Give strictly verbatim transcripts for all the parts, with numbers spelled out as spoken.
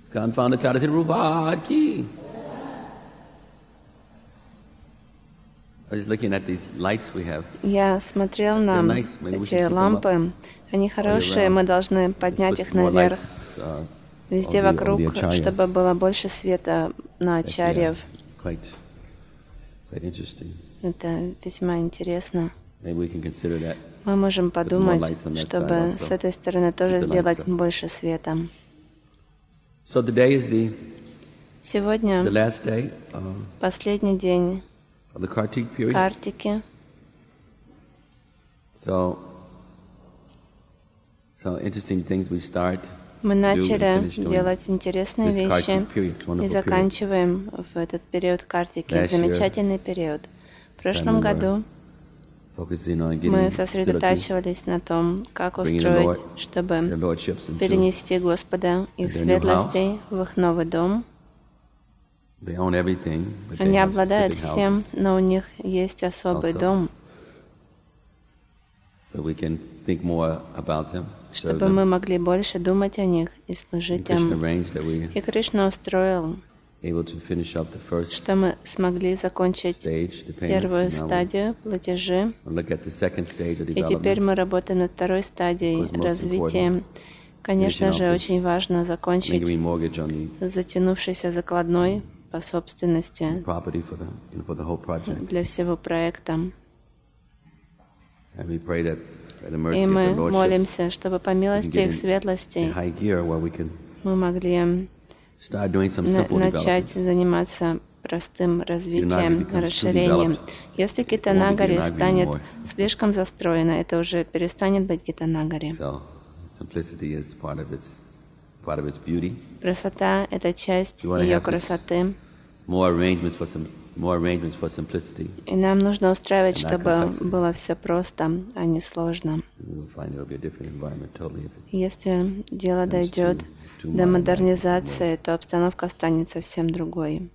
Confound the Tata Prabhupada ki. I was looking at these lights we have. Я смотрел на эти лампы. Они хорошие, мы должны поднять их наверх, везде вокруг, чтобы было больше света на ачарьев. Это весьма интересно. Мы можем подумать, чтобы с этой стороны тоже сделать больше света. Сегодня последний день Картики. Мы начали делать интересные вещи и заканчиваем в этот период Картики, замечательный период. В прошлом году мы сосредотачивались на том, как устроить, чтобы перенести Господа, их светлостей, в их новый дом. Они обладают всем, но у них есть особый дом, чтобы мы могли больше думать о них и служить им. И Кришна устроил, что мы смогли закончить первую стадию платежи, и теперь мы работаем над второй стадией развития. Конечно же, очень важно закончить затянувшийся закладной по собственности для всего проекта. И мы молимся, чтобы по милости их светлостей мы могли на- начать заниматься простым развитием, расширением. Если Гитанагари станет слишком застроено, это уже перестанет быть Гитанагари. Красота — это часть ее красоты. И нам нужно устраивать, чтобы было все просто, а не сложно. Если дело дойдет до модернизации, то обстановка станет совсем другой.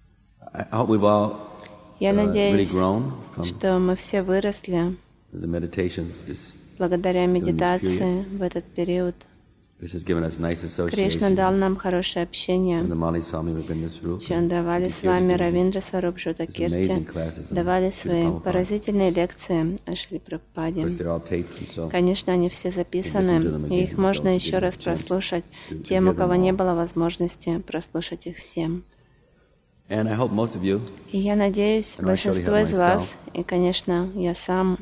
Я надеюсь, что мы все выросли благодаря медитации в этот период. Кришна дал нам хорошее общение. Чандравали с вами, Равиндра Сваруб, Шутакирти давали свои поразительные лекции о Шри Прабхупаде. Конечно, они все записаны, и их можно еще раз прослушать тем, у кого не было возможности прослушать их всем. И я надеюсь, большинство из вас, и, конечно, я сам,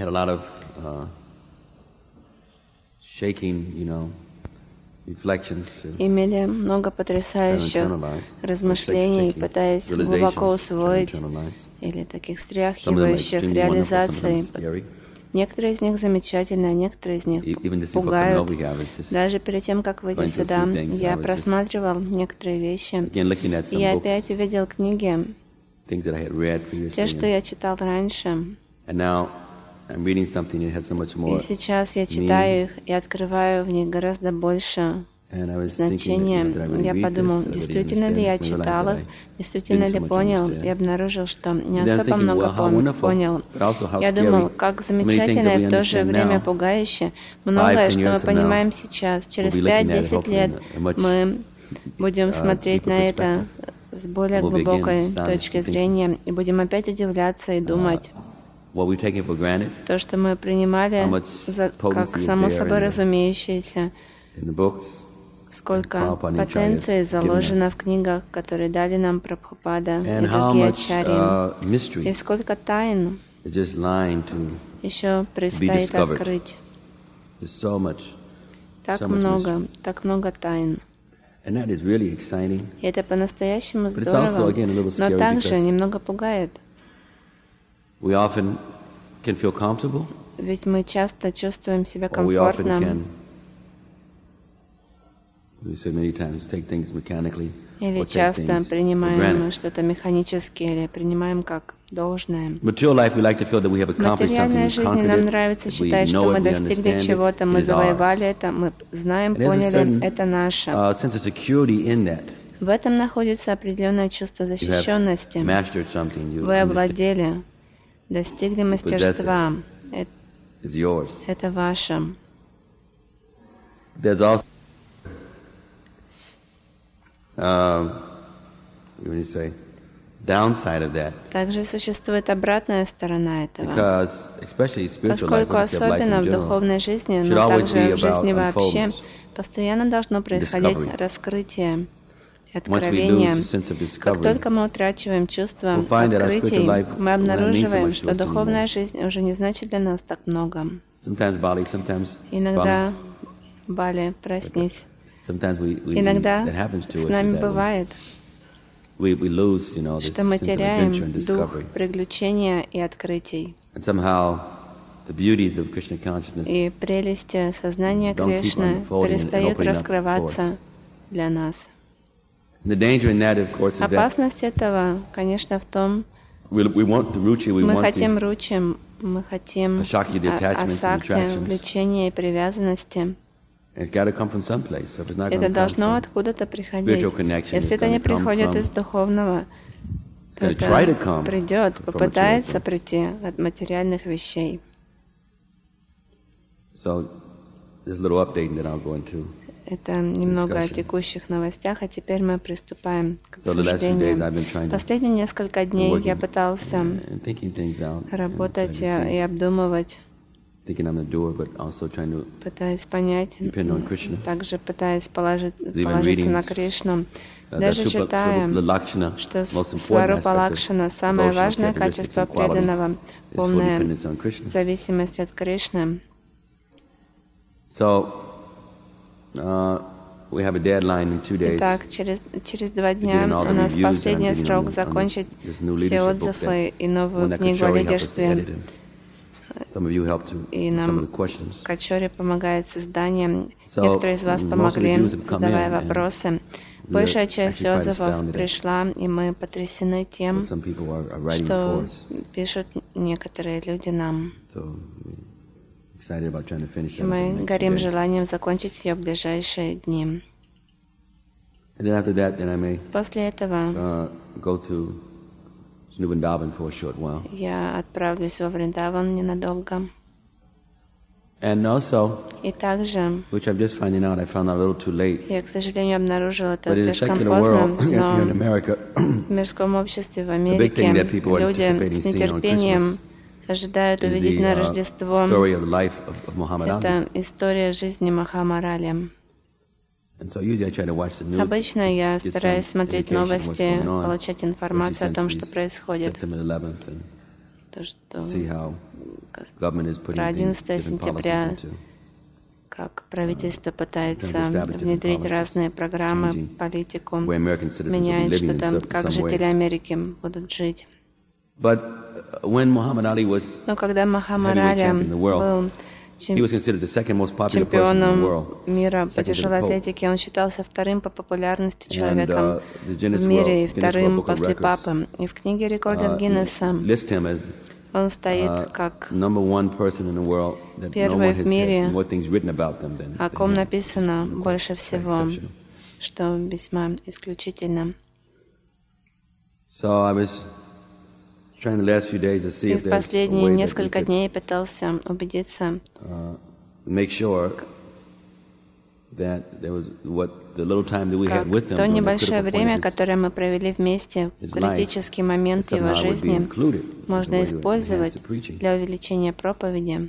имели много потрясающих размышлений, пытаясь глубоко усвоить, или таких стряхивающих реализаций. Некоторые из них замечательные, а некоторые из них пугают. Даже перед тем, как выйти сюда, я просматривал некоторые вещи, и я опять увидел книги, те, что я читал раньше. И сейчас я читаю их и открываю в них гораздо больше значения. Я подумал, действительно ли я читал их, действительно ли понял, и обнаружил, что не особо много понял. Я думал, как замечательно и в то же время пугающе. Многое, что мы понимаем сейчас, через пять-десять лет мы будем смотреть на это с более глубокой точки зрения и будем опять удивляться и думать. То, что мы принимали за, как само собой разумеющееся, сколько потенций заложено в книгах, которые дали нам Прабхупада и другие ачарьи, и сколько тайн еще предстоит открыть. Так много, так много тайн. И это по-настоящему здорово, но также немного пугает. Ведь мы часто чувствуем себя комфортно. Или часто принимаем что-то механически, или принимаем как должное. В материальной жизни нам нравится считать, что мы достигли чего-то, мы завоевали это, мы знаем, поняли, это наше. В этом находится определенное чувство защищенности. Вы овладели, достигли мастерства. Это, это ваше. uh, when you say, downside of that. Также существует обратная сторона этого. Because, especially spiritual Поскольку life, особенно в духовной жизни, но также в жизни вообще, постоянно должно происходить раскрытие и откровение. Как только мы утрачиваем чувство открытий, мы обнаруживаем, что духовная жизнь уже не значит для нас так много. Иногда, Бали, проснись. Иногда с нами бывает, что мы теряем дух приключения и открытий. И прелести сознания Кришны перестают раскрываться для нас. Опасность этого, конечно, в том, мы хотим ручи, мы хотим асакти, влечения и привязанности. Это должно откуда-то приходить. Если это не приходит из духовного, то это придет, попытается прийти от материальных вещей. Это немного о текущих новостях, а теперь мы приступаем к обсуждению. Последние несколько дней я пытался работать и обдумывать, пытаясь понять, также пытаясь положить, положиться на Кришну, даже считая, что Сварупа Лакшана, самое важное качество преданного, полная зависимость от Кришны. Итак, через, через два дня у нас последний срок закончить все отзывы и новую книгу о лидерстве. И нам Качори помогает с созданием. Некоторые из вас помогли, задавая вопросы. Большая часть отзывов пришла, и мы потрясены тем, что пишут некоторые люди нам. И мы горим желанием закончить ее в ближайшие дни. После этого я отправлюсь во Вриндаван ненадолго. И также, я, к сожалению, обнаружил это слишком поздно, но в мирском обществе в Америке люди с нетерпением ожидают увидеть на Рождество. Это история жизни Махамарали. Обычно я стараюсь смотреть новости, получать информацию о том, что происходит. То, что про одиннадцатое сентября, как правительство пытается внедрить разные программы, политику, меняет что-то, как жители Америки будут жить. Но когда Мухаммад Али был чемпионом мира по тяжелой атлетике, он считался вторым по популярности человеком в мире и вторым после папы. И в книге рекордов Гиннесса он стоит как первый в мире, о ком написано больше всего, что весьма исключительно. И в последние несколько дней пытался убедиться, как то небольшое время, которое мы провели вместе в критический момент его жизни, можно использовать для увеличения проповеди.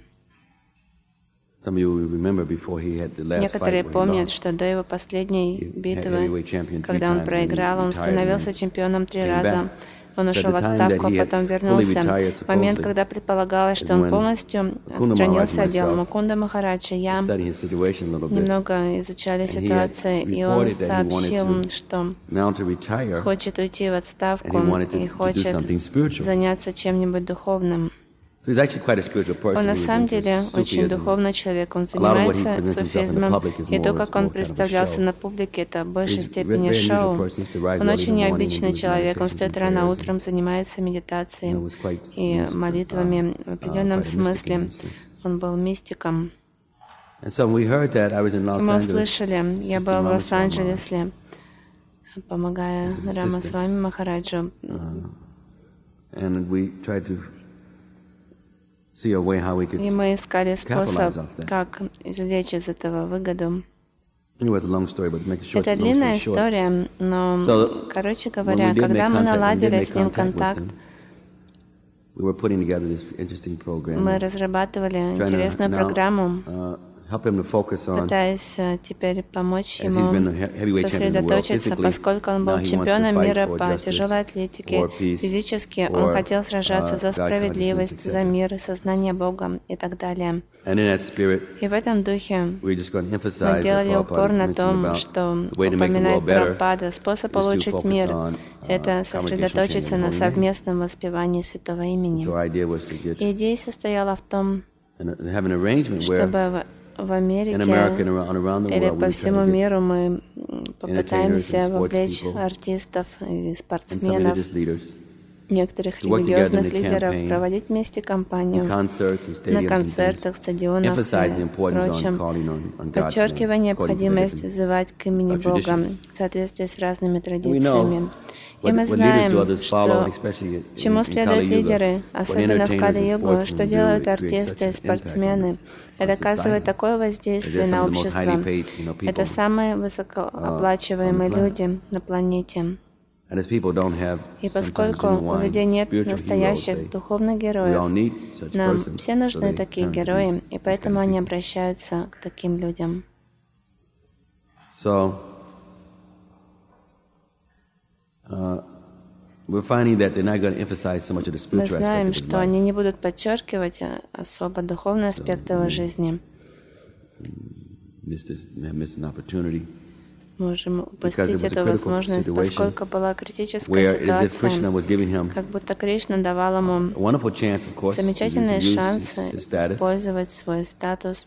Некоторые помнят, что до его последней битвы, когда он проиграл, он становился чемпионом три раза. Он ушел в отставку, а потом вернулся. В момент, когда предполагалось, что он полностью отстранился от дела, Мукунда Махараджа, я немного изучали ситуацию, и он сообщил, что хочет уйти в отставку и хочет заняться чем-нибудь духовным. Он на самом деле очень духовный человек, он занимается суфизмом, и то, как он представлялся на публике, это в большей степени шоу. Он очень необычный человек, он встает рано утром, занимается медитацией и молитвами. В определенном смысле он был мистиком. И мы услышали, я был в Лос-Анджелесе, помогая Рамасвами Махараджу. И мы искали способ, как извлечь из этого выгоду. Это длинная история, но, короче говоря, когда мы наладили с ним контакт, мы разрабатывали интересную программу, пытаясь теперь помочь ему сосредоточиться, поскольку он был чемпионом мира по тяжелой атлетике. Физически он хотел сражаться за справедливость, за мир, сознание Бога и так далее. И в этом духе мы делали упор на том, что упоминает Прабхупада, способ улучшить мир — это сосредоточиться на совместном воспевании святого имени. И идея состояла в том, чтобы в Америке или по всему миру мы попытаемся вовлечь артистов и спортсменов, некоторых религиозных лидеров, проводить вместе кампанию на концертах, стадионах и прочем, подчеркивая необходимость взывать к имени Бога в соответствии с разными традициями. И мы знаем, что чему следуют лидеры, особенно в Кали-югу, что делают артисты и спортсмены. Это оказывает такое воздействие на общество. Это самые высокооплачиваемые люди на планете. И поскольку у людей нет настоящих духовных героев, нам все нужны такие герои, и поэтому они обращаются к таким людям. Мы знаем, что они не будут подчеркивать особо духовные аспекты его жизни. Можем упустить эту возможность, поскольку была критическая ситуация, как будто Кришна давал ему замечательные шансы использовать свой статус.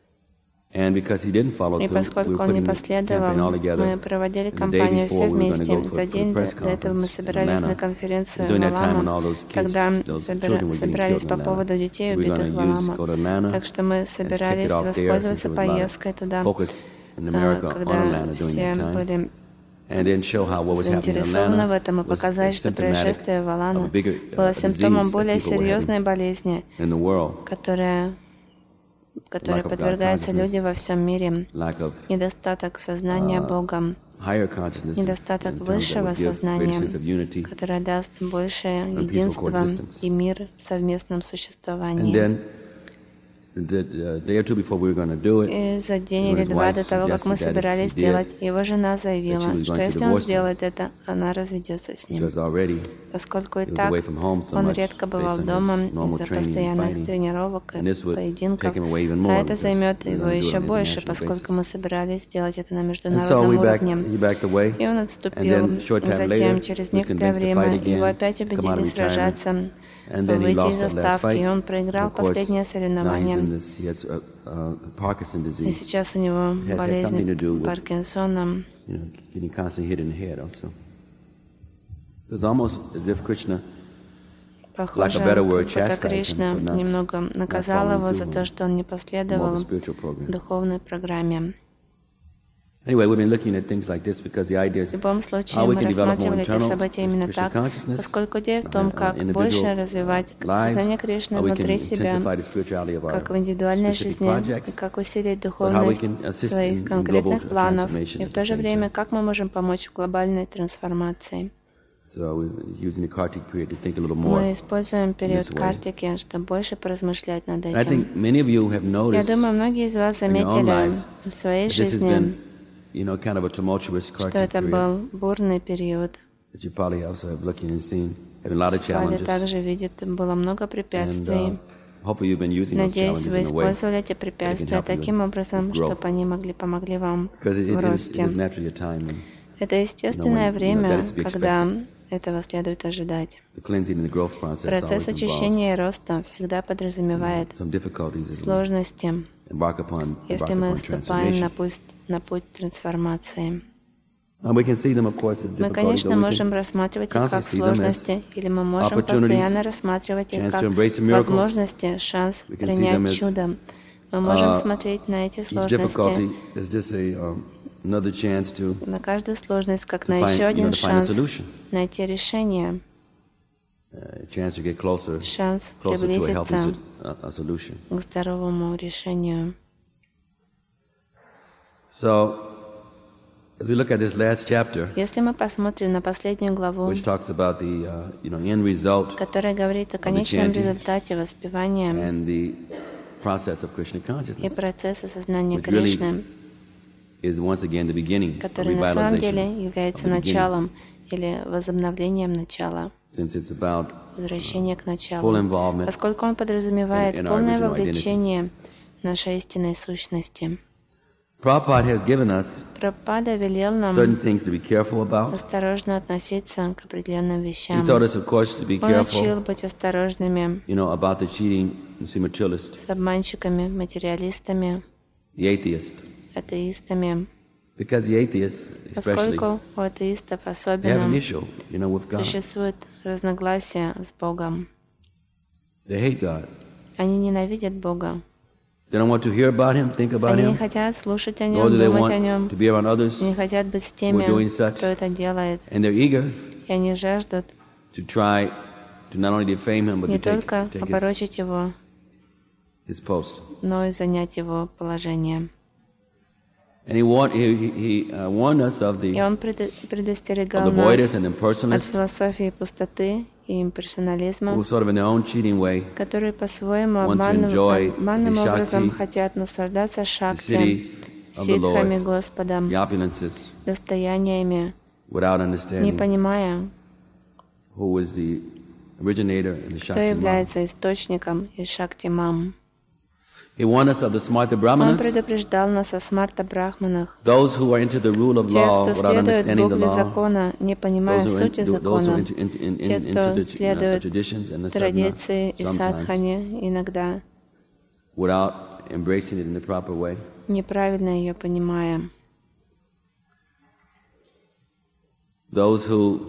И поскольку он не последовал, мы проводили кампанию все вместе. За день до этого мы собирались на конференцию в Алама. Тогда собирались по поводу детей, убитых в Алама. Так что мы собирались воспользоваться поездкой туда, когда все были заинтересованы в этом, и показать, что происшествие в Алана было симптомом более серьезной болезни, которая которой подвергаются люди во всем мире, недостаток сознания Богом, недостаток высшего сознания, которое даст большее единство и мир в совместном существовании. И за день или два до того, как мы собирались сделать, его жена заявила, что если он сделает это, она разведется с ним. Поскольку и так он редко бывал дома из-за постоянных тренировок и поединков, а это займет его еще больше, поскольку мы собирались сделать это на международном уровне. И он отступил. Затем, через некоторое время, его опять убедили сражаться, выйти из заставки, и он проиграл последнее соревнование. И сейчас у него болезнь Паркинсона. Похоже, будто Кришна немного наказал его за то, что он не последовал духовной программе. В любом случае, мы рассматривали эти события именно так, поскольку идея в том, как больше развивать сознание Кришны внутри себя, как в индивидуальной жизни, и как усилить духовность своих конкретных планов, и в то же время, как мы можем помочь в глобальной трансформации. Мы используем период Картики, чтобы больше поразмышлять над этим. Я думаю, многие из вас заметили в своей жизни, что это был бурный период. Пали также видит, было много препятствий. Надеюсь, вы использовали эти препятствия таким образом, чтобы они могли помогли вам в росте. Это естественное время, когда этого следует ожидать. Процесс очищения и роста всегда подразумевает сложности, если мы вступаем на путь, на путь трансформации. Мы, конечно, можем рассматривать их как сложности, или мы можем постоянно рассматривать их как возможности, шанс принять чудо. Мы можем смотреть на эти сложности, на каждую сложность, как на еще один шанс найти решение, шанс приблизиться к здоровому решению. As we look at this last chapter, если мы посмотрим на последнюю главу, which talks about the, uh, you know, end result которая говорит о конечном результате воспевания and the process of Krishna consciousness, и процесса сознания which really Кришны, is once again the beginning, который на самом деле является началом или возобновлением начала, since it's about возвращение к full началу, involvement поскольку он подразумевает in our полное original вовлечение нашей истинной сущности. Prabhupada has given us Прабхупада велел нам certain things to be careful about. осторожно относиться к определенным He вещам. told us, of course, to be Он учил careful, быть осторожными you know, about the cheating materialist, с обманщиками, материалистами, the atheist. атеистами, Because the atheists, especially, поскольку у атеистов they have an особенно issue, you know, with God. существует разногласия с Богом. They hate God. Они ненавидят Бога. They don't want to hear about Him, think about Они не Him, хотят слушать о nor Нем, do they думать о want Нем. to be around others, Не хотят быть с who теми, are doing such. кто это делает. And they're eager И они жаждут to try to not only defame Him, but не to take, только take his, опорочить Его, his post. но и занять Его положение. And He warned, he, he, he, uh, warned us of И the, Он предо- of предостерегал the voidists нас and от impersonalists философии пустоты и имперсонализма, who sort of in their own cheating way, которые по-своему want to обманным, enjoy обманным the образом Shakti, хотят наслаждаться the шакти, cities of the ситхами Lord, Господом, the opulences, достояниями, without не understanding понимая, who is the originator in the кто Shakti Mom. является источником и шакти Мам. He warned us of the Smarta Он Brahmanas, предупреждал нас о смарта брахманах, those who are into the rule of тех, law кто without следует understanding the букве law, закона, не понимая those who are, сути in, those who are закона, into, in, in, те, in, кто into the uh, следует traditions and the традиции sadhana, и sometimes, садхане, иногда without embracing it in the proper way. неправильно ее понимая. Those who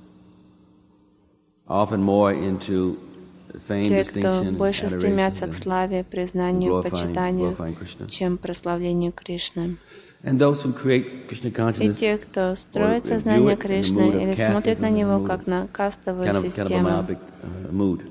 are often more into fame, Те, кто distinction, больше adoration стремятся к than славе, признанию, glorifying, почитанию, glorifying Krishna. чем прославлению Кришны. And those who create Krishna И consciousness те, кто строит or сознание view it in the Кришны mood of или смотрит casteism, на in the него mood как of на кастовую kind of, kind of a систему, myopic uh, mood.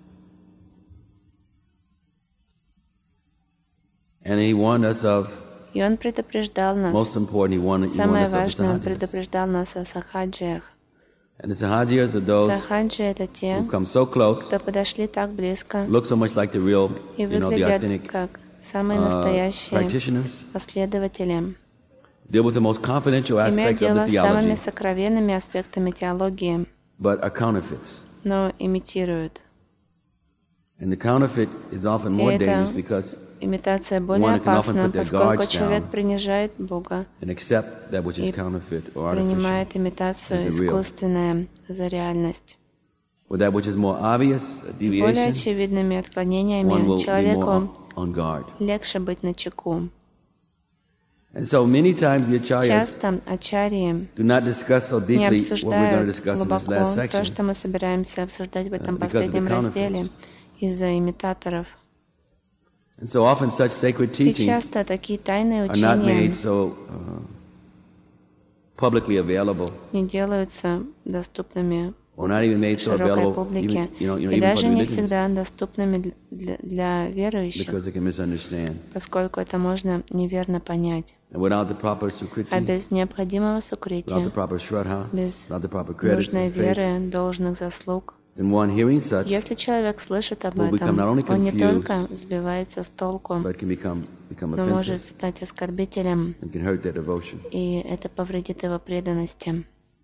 And he warned us of, и он предупреждал нас. most important, he warned, he warned Самое us of the важное, он sahajiyas. предупреждал нас о сахаджиях. And the sahajiyas are those Сахаджи — это те, who come so close, кто подошли так близко look so much like the real, и you know, the выглядят authentic как самые uh, настоящие practitioners, последователи, deal with the most confidential имеют aspects of дело the с самыми theology, сокровенными аспектами теологии, but are counterfeits. но имитируют. And the counterfeit is often more И это dangerous because имитация более one can often опасна, put their поскольку guards человек down принижает Бога and accept that which is и counterfeit or artificial, принимает имитацию as the real. искусственное за реальность. with that which is more obvious, a С более deviation, очевидными one отклонениями will be more человеку on guard. легче быть начеку. And so many times the acharyas Часто ачарьи do not discuss so не deeply what we're going to обсуждают discuss in this глубоко last то, section, что мы собираемся обсуждать в этом because of the последнем counterfeits. разделе из-за имитаторов. And so often such sacred И teachings часто такие тайные are not made учения so uh, publicly available, не делаются доступными or not even made so широкой available, публике, even, you know, you know, и even for даже the не religions, всегда доступными для, для верующих, because they can misunderstand. поскольку это можно неверно понять. And without the proper А sukriti, без необходимого without the сукрити, proper shraddha, без without the proper credits нужной and faith, веры, должных заслуг, then one hearing such, если человек слышит об will become этом, not only он не confused, только сбивается с толку, but can become, become но может offensive стать оскорбителем, and can hurt their devotion. и это повредит его преданности.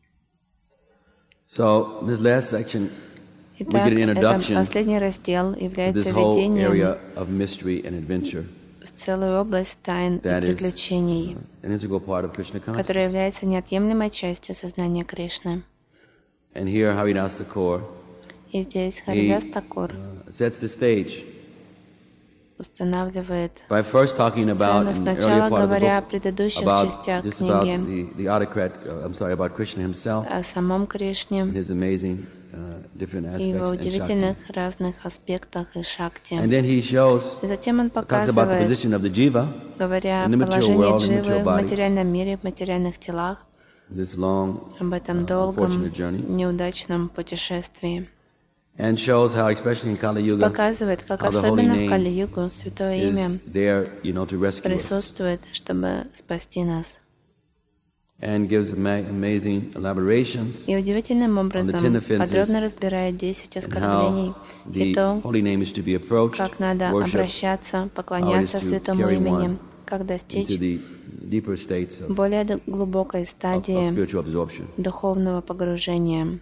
So this last section, we Итак, get an это introduction последний раздел to является this whole введением area of mystery and adventure, в целую область тайн и that is приключений, an integral part of Krishna consciousness. которая является неотъемлемой частью сознания Кришны. And here Haridas Thakur, И здесь he Харидас Такур uh, sets the stage устанавливает by first talking about, сцену, in the earlier сначала part of the говоря о book, предыдущих about частях just about книги, the, the autocrat, uh, I'm sorry, about Krishna himself о самом Кришне and his amazing uh, different и его aspects and удивительных Shakti. разных аспектах и шакти. And then he shows, И затем он talks about the показывает, position of the jiva, говоря о in the material положении world, in дживы material в bodies. материальном мире, в материальных телах, this long, об этом uh, долгом, unfortunate journey, неудачном путешествии. and shows how, especially in Kali Yuga, Показывает, как how the holy особенно в name Кали-югу Святое Имя is there, you know, to rescue us. присутствует, чтобы спасти нас. And gives amazing elaborations и удивительным образом подробно разбирает десять оскорблений и то, как надо обращаться, поклоняться святому имени, как достичь более глубокой стадии духовного погружения.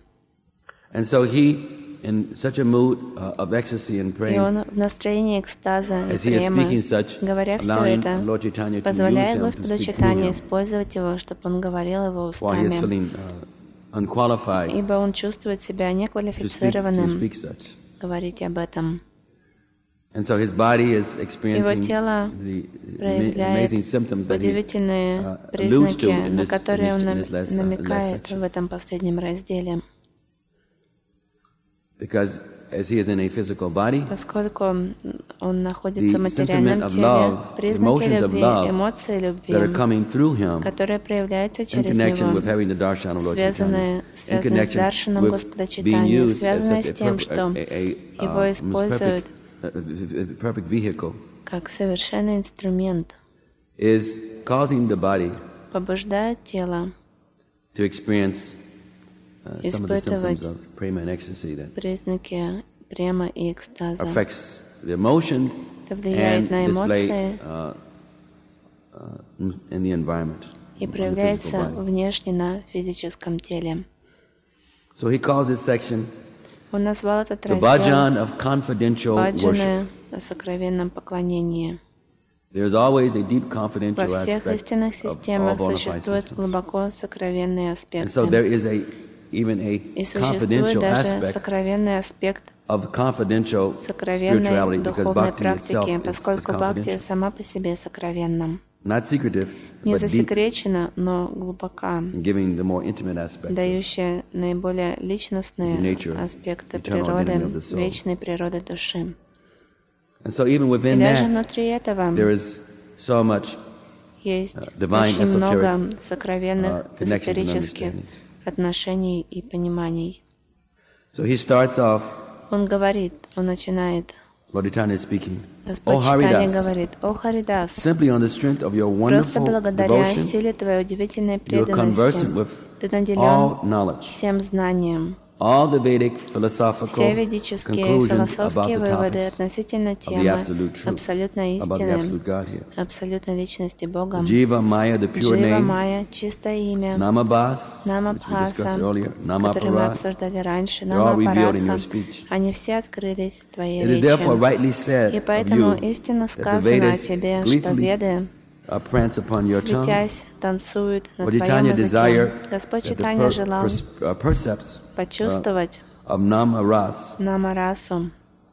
In such a mood uh, of ecstasy and praying, и он в настроении экстаза и премы, говоря все это, позволяя Господу Чайтанье использовать его, чтобы он говорил его устами, feeling, uh, ибо он чувствует себя неквалифицированным говорить об этом. And so his body is Его тело проявляет удивительные uh, признаки, this, на которые он this, намекает в этом последнем разделе. Because as he is in a physical body, поскольку он находится в материальном теле, признаки любви, эмоции любви, которые проявляются через него, связанные, связанные с даршаном Господа Чайтаньи, связанные с тем, что его используют как совершенный инструмент, побуждает тело Uh, испытывать признаки према и экстаза. Это влияет на эмоции uh, uh, и проявляется внешне на физическом теле. So he calls this section Он назвал этот раздел «Баджаны о сокровенном поклонении». Во всех истинных системах существуют глубоко сокровенные аспекты. И существует даже сокровенный аспект сокровенной духовной практики, поскольку бхакти сама по себе сокровенна. Не засекречена, но глубока, дающая наиболее личностные аспекты природы, вечной природы души. И даже внутри этого есть очень много сокровенных эзотерических отношений и пониманий. So he starts off, он говорит, он начинает, Господь Чайтанья говорит: «О Харидас, просто благодаря силе твоей удивительной преданности ты наделен всем знанием». Все ведические философские выводы относительно темы абсолютной истины, абсолютной личности Бога, Джива Майя, чистое имя, Намабхаса, которые мы обсуждали раньше, Намапарадха, они все открылись в твоей речи. И поэтому истинно сказано о тебе, что Веды, светясь, танцуют на твоем языке. Господь Чайтанья желал почувствовать намарасу,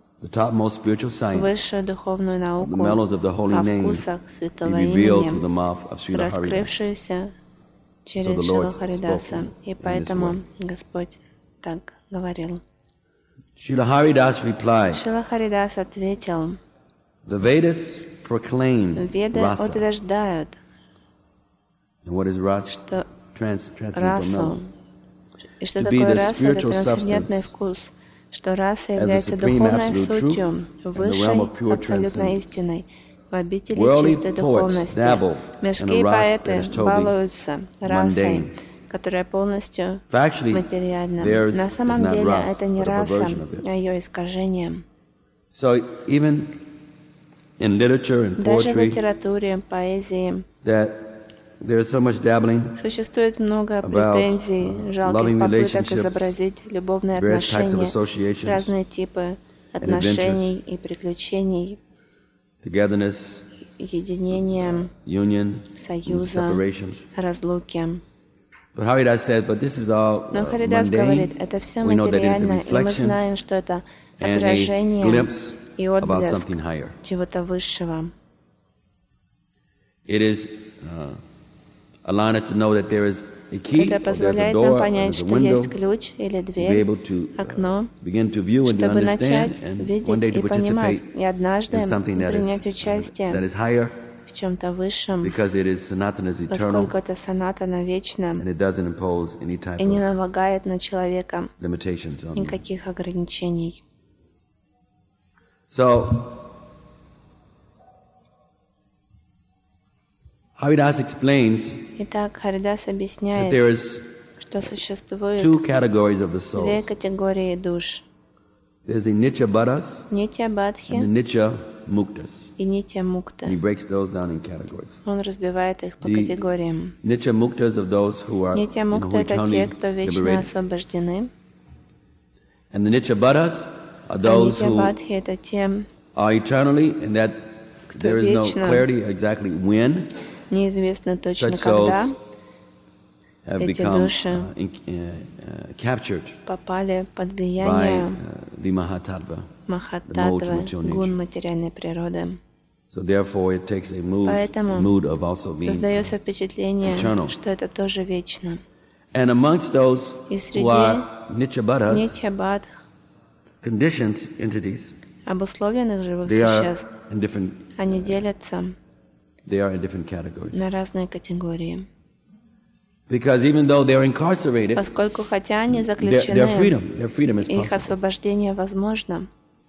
высшую духовную науку о вкусах святого имени, раскрывшуюся через Шрила Харидаса. И поэтому Господь так говорил. Шрила Харидас ответил: Веды утверждают, что расу, и что такое раса, это трансцендентный вкус, что раса является духовной сутью, высшей абсолютной истиной, в обители чистой духовности. Мирские поэты балуются расой, которая полностью материальна. На самом деле это не раса, а ее искажение. In literature and Даже в poetry, литературе, поэзии that there is so much dabbling существует много претензий, жалких попыток изобразить любовные отношения, разные типы отношений и приключений, единения, союза, разлуки. Но Харидас говорит, это все материально, и мы знаем, что это отражение и отблеск чего-то высшего. Это позволяет нам понять, что есть ключ или дверь, окно, чтобы начать видеть и понимать, и однажды принять участие в чем-то высшем, поскольку это санатана вечно и не налагает на человека никаких ограничений. So, Haridas explains Итак, Харидас that объясняет, there is что существует two categories of the две souls. категории душ. There's the Nitya Buddhas Нитья and the Бадхи Nitya Muktas. и Нитья And he Мукта. breaks those down in categories. Он разбивает их по The категориям. Nitya Muktas of those who are, Нитья you know, who Мукта — are это eternally те, кто вечно liberated. освобождены. And the Nitya Buddhas are А those Нитья who Бадхи — это те, are eternally, and that кто there is no вечно, clarity exactly when неизвестно точно such souls когда, have эти become души uh, in, uh, uh, captured попали под by влияние uh, the Mahatattva. Махаттаттвы, the modes of гун nature. материальной природы. So therefore it takes a mood, Поэтому a mood of also being создается впечатление, eternal. что это тоже вечно. And amongst those И who среди are Nitya Buddhas, Нитья Бадх, conditions, entities, обусловленных живых they are существ, in different, они делятся they are in different categories. на разные категории. Because even though they're incarcerated, Поскольку хотя они their, заключены, their freedom, their freedom is их possible. освобождение возможно.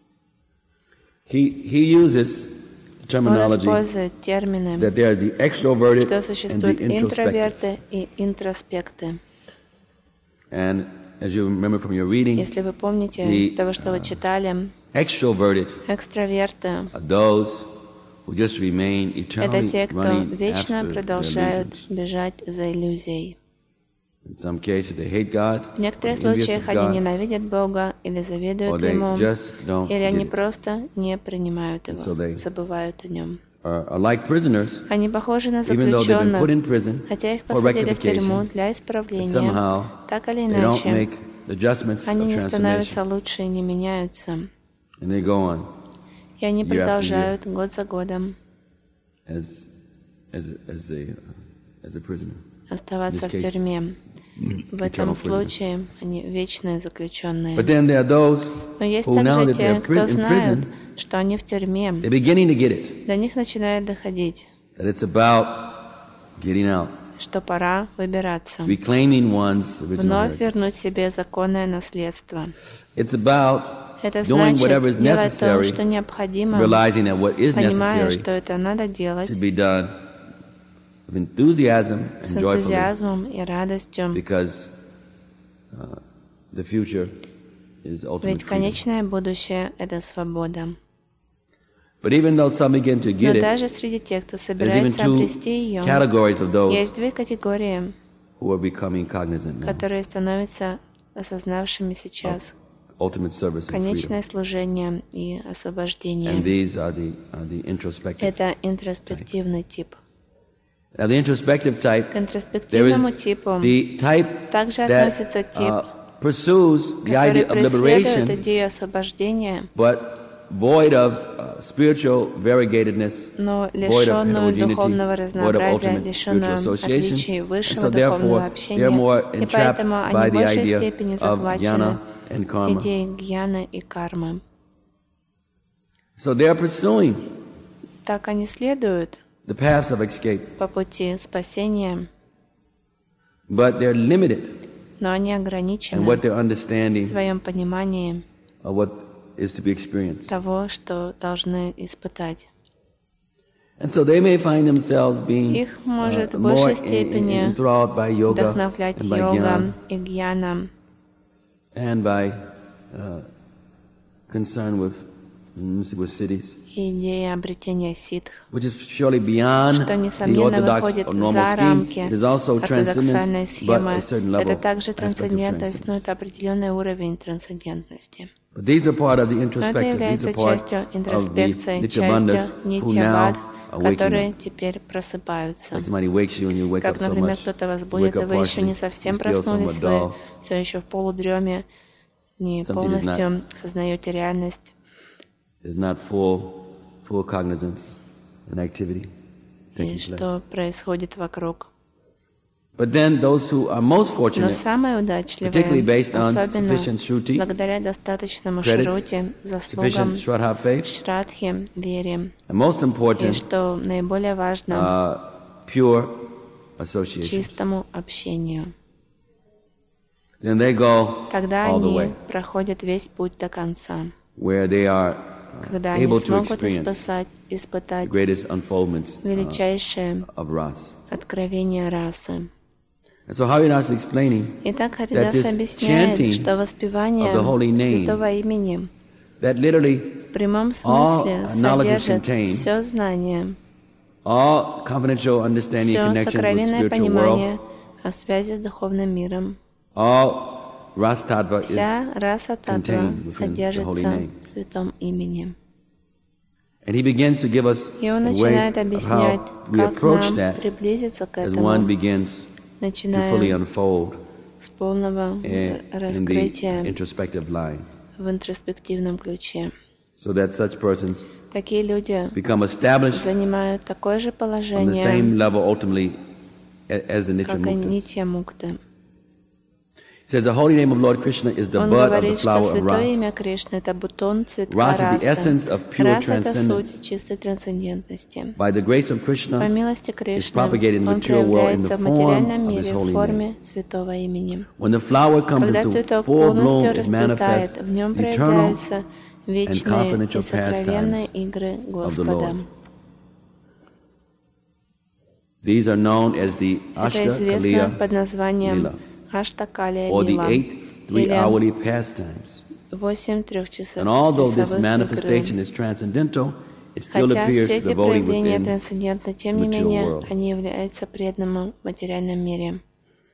He, he uses the Он terminology использует термины, that there are the extroverted что and the существуют introspective. интроверты и интроспекты. And as you remember from your reading, Если вы помните the, из того, что вы читали, extroverted экстраверты are those who just remain — это eternally те, кто running вечно after their продолжают illusions. бежать за иллюзией. In some cases, they hate God, В некоторых or they're envious случаях of они God, ненавидят Бога или or завидуют they Ему, just don't или get они it. просто не принимают And so Его, they забывают о Нем. Are, are like prisoners, Они похожи на even though they've been заключенных, put in prison хотя их for посадили в тюрьму rectification, для but исправления, somehow так или they don't иначе, make the adjustments они of не становятся transformation, лучше и не меняются. and they go on И они year after продолжают год за годом as as a, as a, as a prisoner. оставаться в In this case, тюрьме. В этом eternal prisoner. случае они вечные But заключенные. then there are those Но есть who now также that те, they're кто pri- in знают, prison, что они в тюрьме. they're beginning to get it, До них начинает доходить, that it's about getting out, что пора выбираться, reclaiming one's original вновь heritage. вернуть себе законное наследство. It's about Это doing whatever is значит делать то, necessary, что необходимо, realizing that what is понимая, necessary что это надо делать should be done with enthusiasm с and joyfully, энтузиазмом и радостью, because uh, the future is ultimate ведь freedom. конечное будущее — это свобода. But even though some begin to Но get it, даже среди тех, кто there's even собирается two обрести ее, categories of those есть две категории, who are becoming cognizant now. которые становятся осознавшими сейчас Ultimate service and freedom. конечное служение и And освобождение. these are the, are the introspective. Это интроспективный тип. Now the introspective type, К there интроспективному is типу the type также that относится тип, uh, pursues the который idea of преследует liberation, идею освобождения, but void of uh, spiritual variegatedness, но void of лишенную heterogeneity, духовного void of разнообразия, ultimate лишенную spiritual association. отличий And высшего so духовного therefore, общения, they're more и entrapped поэтому by они в the большей idea степени of захвачены jnana and karma. идеей гьяны и кармы. So they're pursuing Так они следуют the paths of escape, по пути спасения, but they're limited но они in ограничены what they're в understanding своем понимании of what is to be experienced. того, что должны испытать. And so they may find themselves being Их может uh, в большей more in- in- степени enthralled by yoga вдохновлять and by йога jnana и гьяна, and by uh, concern with, with cities, и идея обретения ситх, which is surely beyond что, the несомненно, orthodox выходит or normal за scheme. рамки It is also ортодоксальной transcendence, but схемы. a certain level Это также aspect of трансцендентность, но transcendence. это определенный уровень трансцендентности. But these are part of the Но это introspective. These является are part частью of the интроспекции, Nityabandhas частью who нитья now бадх, are waking которые up. теперь просыпаются. Like somebody wakes you and you wake up Как, so например, much. кто-то вас You будет, wake и up вы еще partially, не совсем you're still проснулись, somewhat вы dull. все еще в полудреме, не Something is полностью сознаете реальность, There's not full, full cognizance and activity и taking place. что происходит вокруг. But then those who are most Но fortunate, самые particularly удачливые, based on особенно sufficient shruti, благодаря достаточному credits, шрути, заслугам, sufficient shraddha faith, шрадхе, вере, and most и important, что наиболее важно, uh, pure association. чистому общению. Then they go Тогда all the они way, проходят весь путь до конца, where they are когда они смогут испытать, испытать величайшее откровение расы. Итак, Харидас объясняет, что воспевание святого имени в прямом смысле содержит все знание, все сокровенное понимание о связи с духовным миром. Вся раса Татва содержится в святом имени. И он начинает объяснять, как нам приблизиться к этому, начиная с полного раскрытия в интроспективном ключе. Такие люди занимают такое же положение, как и Нитья Мукта. Он говорит, что святое имя Кришны — это бутон цветка расы. Раса — это суть чистой трансцендентности. По милости Кришны он проявляется в материальном мире в форме святого имени. Когда цветок полностью расцветает, в нем проявляются вечные и сокровенные игры Господа. Это известно под названием Аштакалия Лила, или восемь трехчасовых игр. Хотя все эти проявления трансцендентны, тем не менее, они являются преданным в материальном мире.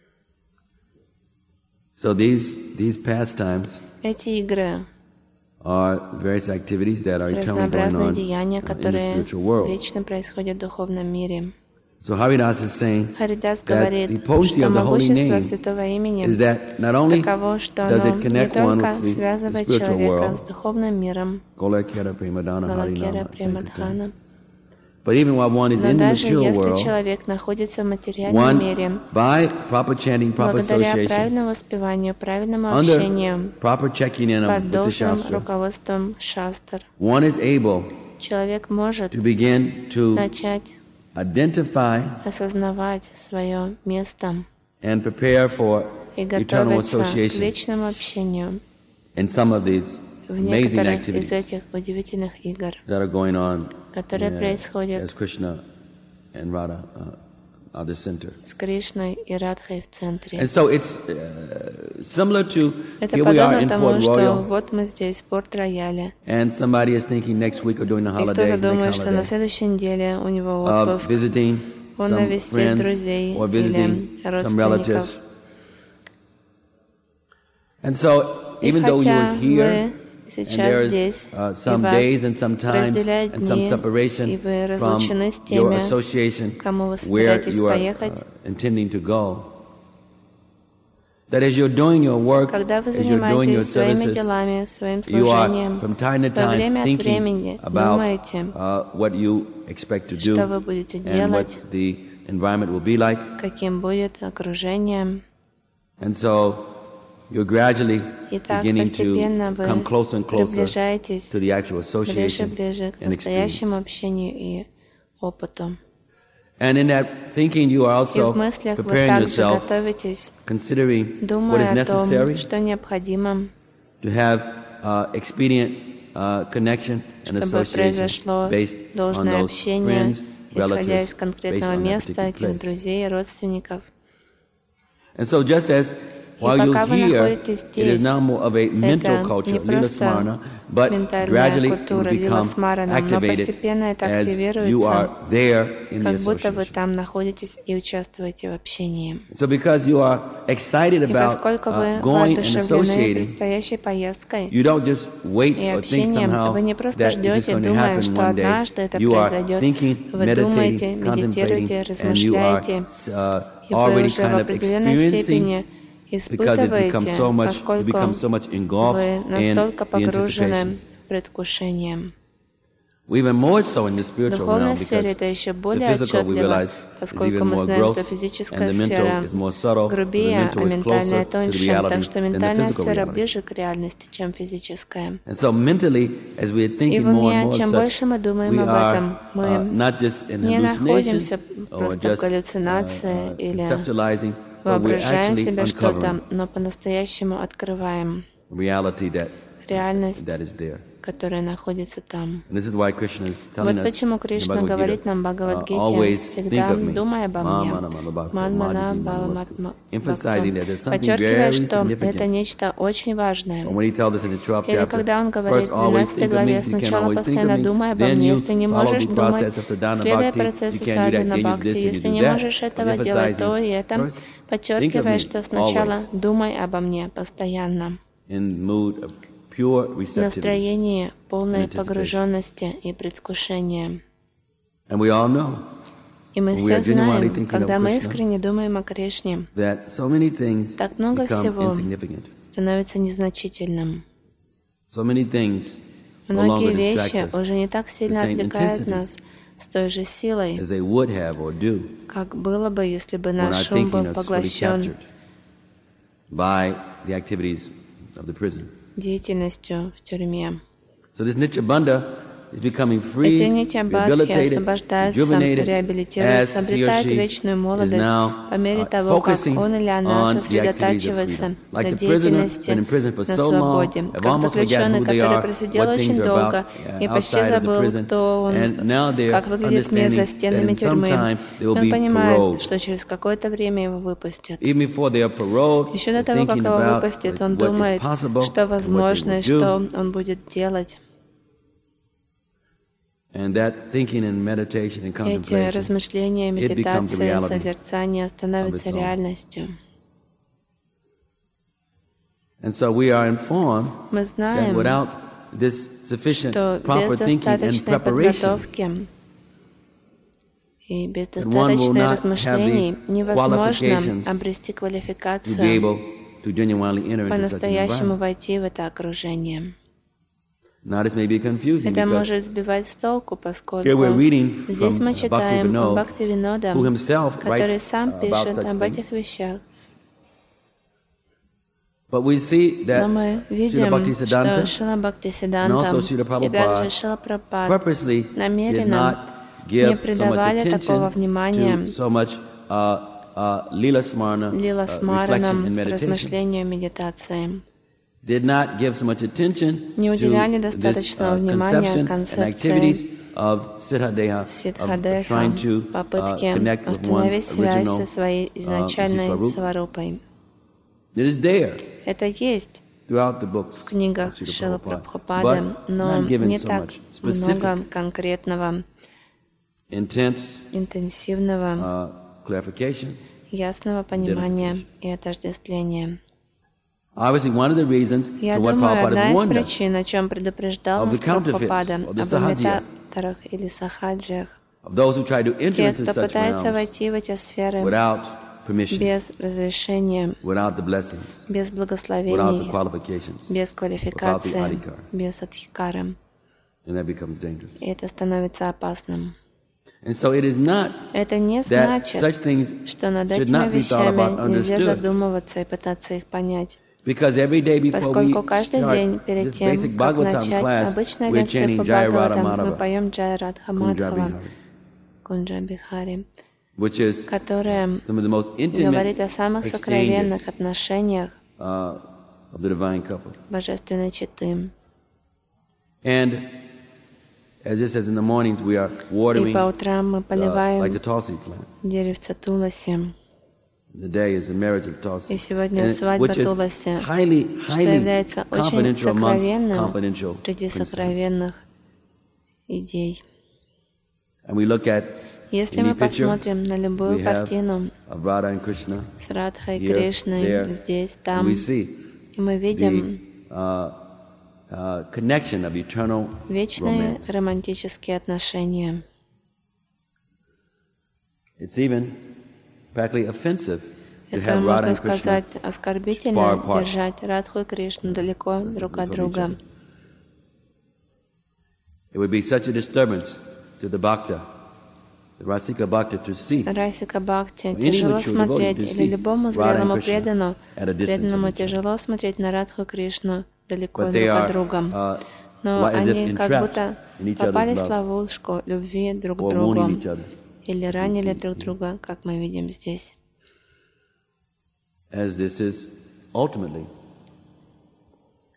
Эти игры — разнообразные деяния, которые вечно происходят в духовном мире. Харидас говорит, что могущество святого имени таково, что оно не только связывает человека с духовным миром, Галакера Премадхана, но даже если человек находится в материальном мире, благодаря правильному воспеванию, правильному общению, под должным руководством шастр, человек может начать осознавать свое место и готовиться к вечному общению в некоторых из этих удивительных игр, которые происходят с Кришной и Радхой в центре. Это подобно тому, что вот мы здесь, в Порт-Рояле, и кто-то думает, что на следующей неделе у него отпуск, он навестит друзей или родственников. И хотя вы сейчас здесь, uh, и вас разделяют дни, и вы разлучены с теми, кому вы собираетесь поехать, когда вы занимаетесь своими делами, своим служением, во время от времени думаете, что вы будете делать, каким будет окружение. И так постепенно вы приближаетесь ближе и ближе к настоящему общению и опыту. И в мыслях вы также готовитесь, думая о том, что необходимо, чтобы произошло должное общение, исходя из конкретного места, этих друзей и родственников. И пока вы находитесь здесь, это не просто ментальная культура Лила Смарана, но постепенно это активируется, как будто вы там находитесь и участвуете в общении. И поскольку вы воодушевлены предстоящей поездкой и общением, вы не просто ждете, думая, что однажды это произойдет. Вы думаете, медитируете, размышляете, и вы уже в определенной степени испытываете, поскольку вы настолько погружены в предвкушение. В духовной сфере это еще более отчетливо, поскольку мы знаем, что физическая сфера грубее, а ментальная тоньше, так что ментальная сфера ближе к реальности, чем физическая. И в уме, чем больше мы думаем об этом, мы не находимся просто в галлюцинации или воображаем себе что-то, но по-настоящему открываем реальность, которая находится там. Вот почему Кришна говорит нам в Бхагавад-гите: всегда думай обо мне, ман-мана бхава бхакту, подчеркивая, что это нечто очень важное. Или когда он говорит в двенадцатой главе: сначала постоянно думай обо мне, если не можешь думать, следуя процессу садхана бхакти, если не можешь этого делать, то и это, подчеркивая, что сначала думай обо мне постоянно. В настроении полной погруженности и предвкушения. И мы все знаем, когда мы искренне думаем о Кришне, так много всего становится незначительным. Многие вещи уже не так сильно отвлекают нас с той же силой, как было бы, если бы наш ум был поглощен деятельностью в тюрьме. Эти нитья-бадхи освобождаются, реабилитируются, обретают вечную молодость по мере того, как он или она сосредотачивается на деятельности на свободе. Как заключенный, который просидел очень долго и почти забыл, кто он, как выглядит мир за стенами тюрьмы. Он понимает, что через какое-то время его выпустят. Еще до того, как его выпустят, он думает, что возможно и что он будет делать. Эти размышления, медитации, созерцания становятся реальностью. Мы знаем, что без достаточной подготовки и без достаточных размышлений невозможно обрести квалификацию, по-настоящему войти в это окружение. Это может сбивать с толку, поскольку здесь мы читаем о Бхактивинода, который сам пишет об этих вещах. Но мы видим, что Шрила Бхактисиддханта и также Шрила Прабхупад намеренно не придавали такого внимания лила-смаранам, размышлению, медитации. Не уделяли достаточного внимания концепции Сиддхадеха, попытке установить связь со своей изначальной сварупой. Это есть в книгах Шрилы Прабхупады, но не так много конкретного, интенсивного, ясного понимания и отождествления. Я думаю, одна из причин, о чем предупреждал нас Прабхупада, об имитаторах или сахаджиях, те, кто пытается войти в эти сферы без разрешения, без благословений, без квалификации, без адхикары. И это становится опасным. Это не значит, что над этими вещами нельзя задумываться и пытаться их понять. Поскольку каждый день перед тем, как начать обычную лекцию по Бхагаватам, мы поем Джай Радха Мадхава, Кунджа Бихари, которая говорит о самых сокровенных отношениях божественной четы. И по утрам мы поливаем деревце Туласи. И сегодня свадьба Туласи, что является очень сокровенным среди сокровенных идей. Если мы посмотрим на любую картину с Радхой и Кришной, здесь, там, мы видим вечные романтические отношения. Это, можно сказать, оскорбительно держать Радху и Кришну далеко друг от друга. Расика Бхакти тяжело смотреть, или любому зрелому преданному, преданному тяжело смотреть на Радху и Кришну далеко друг от друга. Но они как будто попались в ловушку любви друг к другу или ранили друг друга, как мы видим здесь.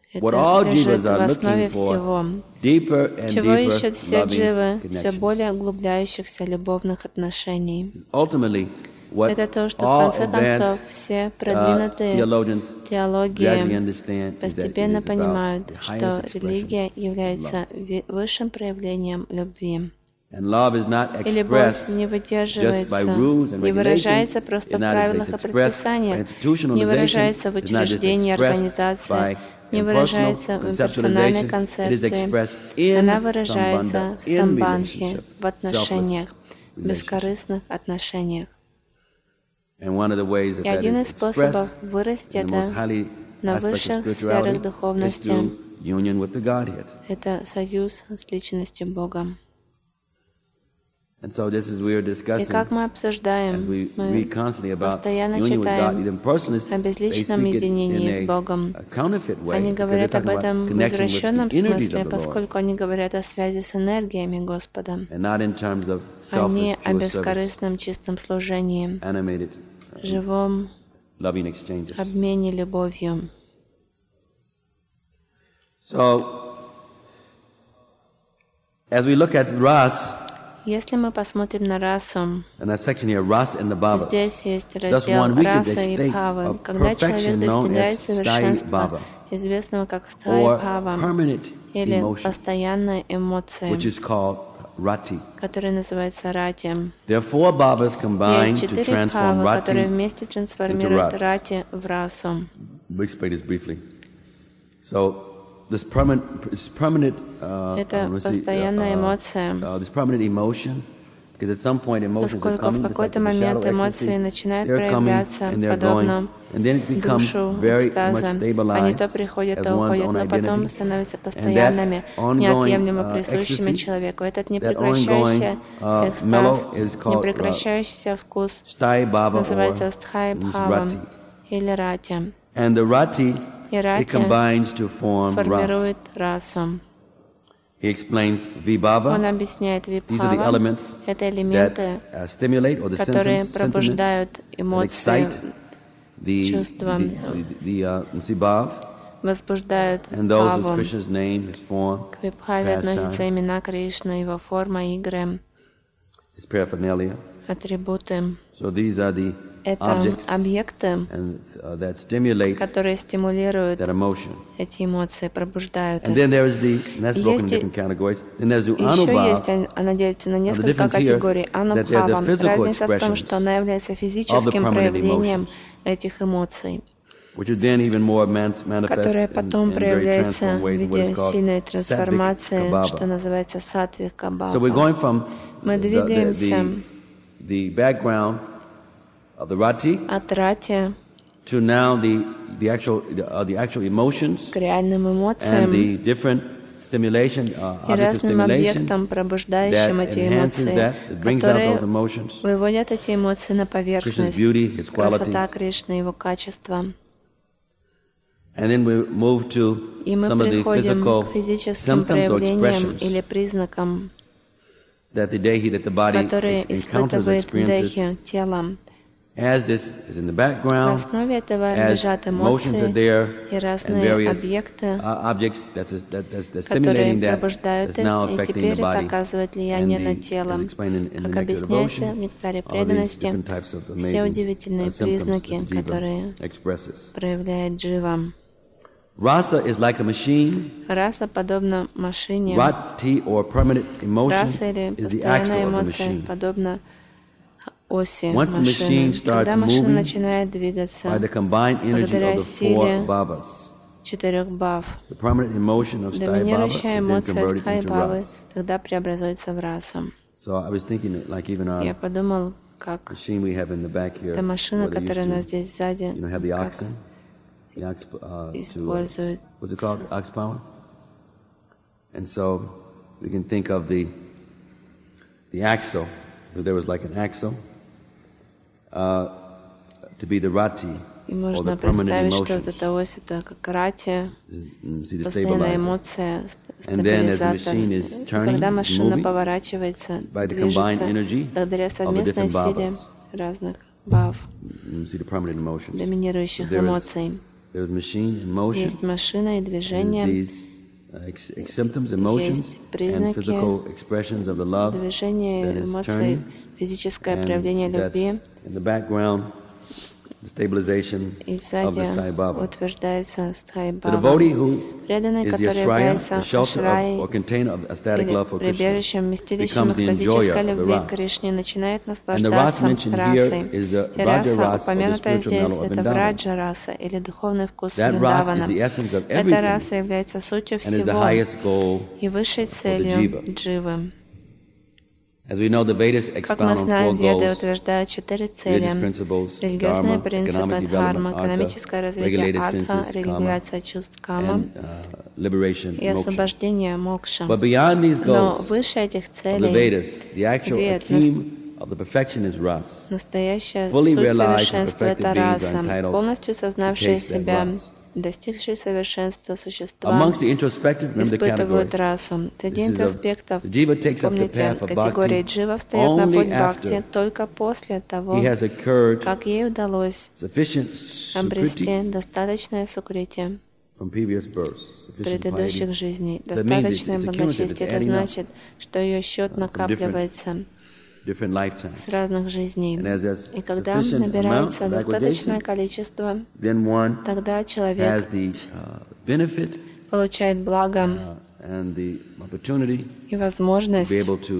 Это лежит в основе всего, чего ищут все дживы, все более углубляющихся любовных отношений. Это то, что в конце концов все продвинутые теологии постепенно понимают, что религия является высшим проявлением любви. И любовь не выдерживается, не выражается просто в правилах и предписаниях, не выражается в учреждении организации, не выражается в имперсональной концепции. Она выражается в самбандхе, в отношениях, в бескорыстных отношениях. И один из способов выразить это на высших сферах духовности — это союз с личностью Бога. И как мы обсуждаем, мы постоянно читаем о безличном единении с Богом. Они говорят об этом в извращенном смысле, поскольку они говорят о связи с энергиями Господа, а не о бескорыстном чистом служении, живом обмене любовью. Если мы посмотрим на расу, здесь есть раздел раса и бхавы. Когда человек достигает совершенства, известного как стхая бхава, или постоянная эмоция, которая называется рати. Есть четыре бхавы, которые вместе трансформируют рати в расу. This permanent, this permanent, uh, Это постоянная эмоция, поскольку в какой-то момент эмоции начинают проявляться подобно душу экстаза. Они то приходят, то уходят, но потом становятся постоянными, неотъемлемо присущими человеку. Этот непрекращающийся экстаз, непрекращающийся вкус называется стхай бхава или рати. И рати формирует расу. Он объясняет вибхава. Это элементы, которые пробуждают эмоции, чувства, возбуждают бхаву. К вибхаве относятся имена Кришны, его форма, игры, атрибуты. Это объекты, которые стимулируют эти эмоции, пробуждают их. Есть, еще есть, она делится на несколько категорий. Анубхава. Разница в том, что она является физическим проявлением этих эмоций, которая потом проявляется в виде сильной трансформации, что называется сатвика бхава. Мы двигаемся от рати to now the the actual the, uh, the actual emotions к реальным эмоциям and the different stimulation uh, и разным объектам, пробуждающим эти эмоции, которые выводят эти эмоции на поверхность. Красота Кришны, его качество. И мы приходим к физическим проявлениям или признакам, которые испытывает дехи, телом. В основе этого лежат эмоции и разные объекты, которые пробуждают их, и теперь это оказывает влияние на тело. Как объясняется в нектаре преданности, все удивительные признаки, которые проявляет джива. Раса подобна машине. Раса или постоянная эмоция подобна оси машины. Когда машина начинает двигаться благодаря силе четырех бхав, доминирующая эмоция стхай бхавы тогда преобразуется в расу. Я подумал, как эта машина, которая у нас здесь сзади, как использует. And so we can think of the the axle, if there was like an axle, uh, to be the rati, и можно представить, что вот эта ось — это как рати, постоянная эмоция, стабилизатор. И когда машина поворачивается, движется, благодаря совместной силе разных бхав, доминирующих эмоций. Есть машина и движение. Есть признаки движения, эмоций, физическое проявление любви. И сзади утверждается Стхай Баба. Преданный, который является ашрай или прибежищем, вместилищем экстатической любви к Кришне, начинает наслаждаться расой. И раса, упомянутая здесь, это Враджа раса или духовный вкус Вриндавана. Эта раса является сутью всего и высшей целью дживы. Как мы знаем, Веды утверждают четыре цели: религиозные принципы дхарма, экономическое развитие артха, регуляция чувств кама и освобождение мокша. Но выше этих целей Вед, настоящая суть совершенства — это раса, полностью сознавшая себя, достигшие совершенства существа испытывают расу. Среди интроспектов, помните, категория джива встает на путь бхакти только после того, как ей удалось обрести достаточное сукрити предыдущих жизней. Достаточное благочестие — это значит, что ее счет накапливается с разных жизней. И когда набирается достаточное количество, тогда человек получает благо и возможность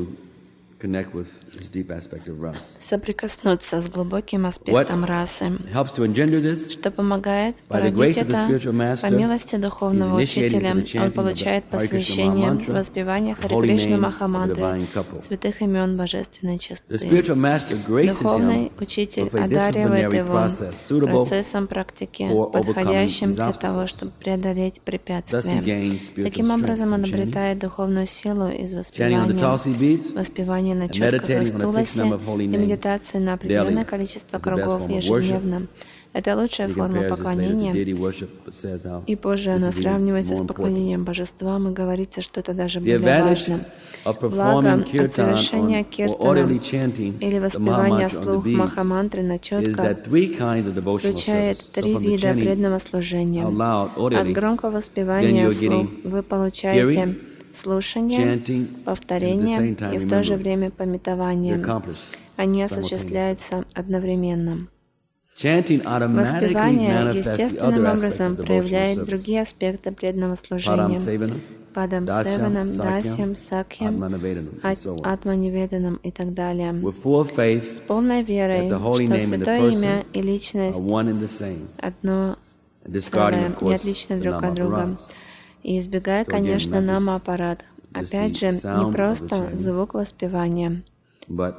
соприкоснуться с глубоким аспектом расы. Что помогает породить это? По милости духовного учителя он получает посвящение в воспевании Харе Кришна Махамантры, святых имен божественной чистоты. Духовный учитель одаривает его процессом практики, подходящим для того, чтобы преодолеть препятствия. Таким образом он обретает духовную силу из воспевания, воспевания на четках из туласи и медитации на определенное количество кругов ежедневно. Это лучшая форма поклонения, и позже она сравнивается с поклонением божествам, и говорится, что это даже более важно. Благо от совершения киртана или воспевания вслух Махамантры на четко включает три вида преданного служения. От громкого воспевания вслух вы получаете слушание, повторение и в то же время памятование. Они осуществляются одновременно. Воспевание естественным образом проявляет другие аспекты преданного служения. Падам Севанам, Дасьям, Сакьям, Атманиведанам и так далее. С полной верой, что Святое Имя и Личность одно целое, не отличны друг от друга. И избегая, конечно, нама-аппарат. Опять же, не просто звук воспевания, но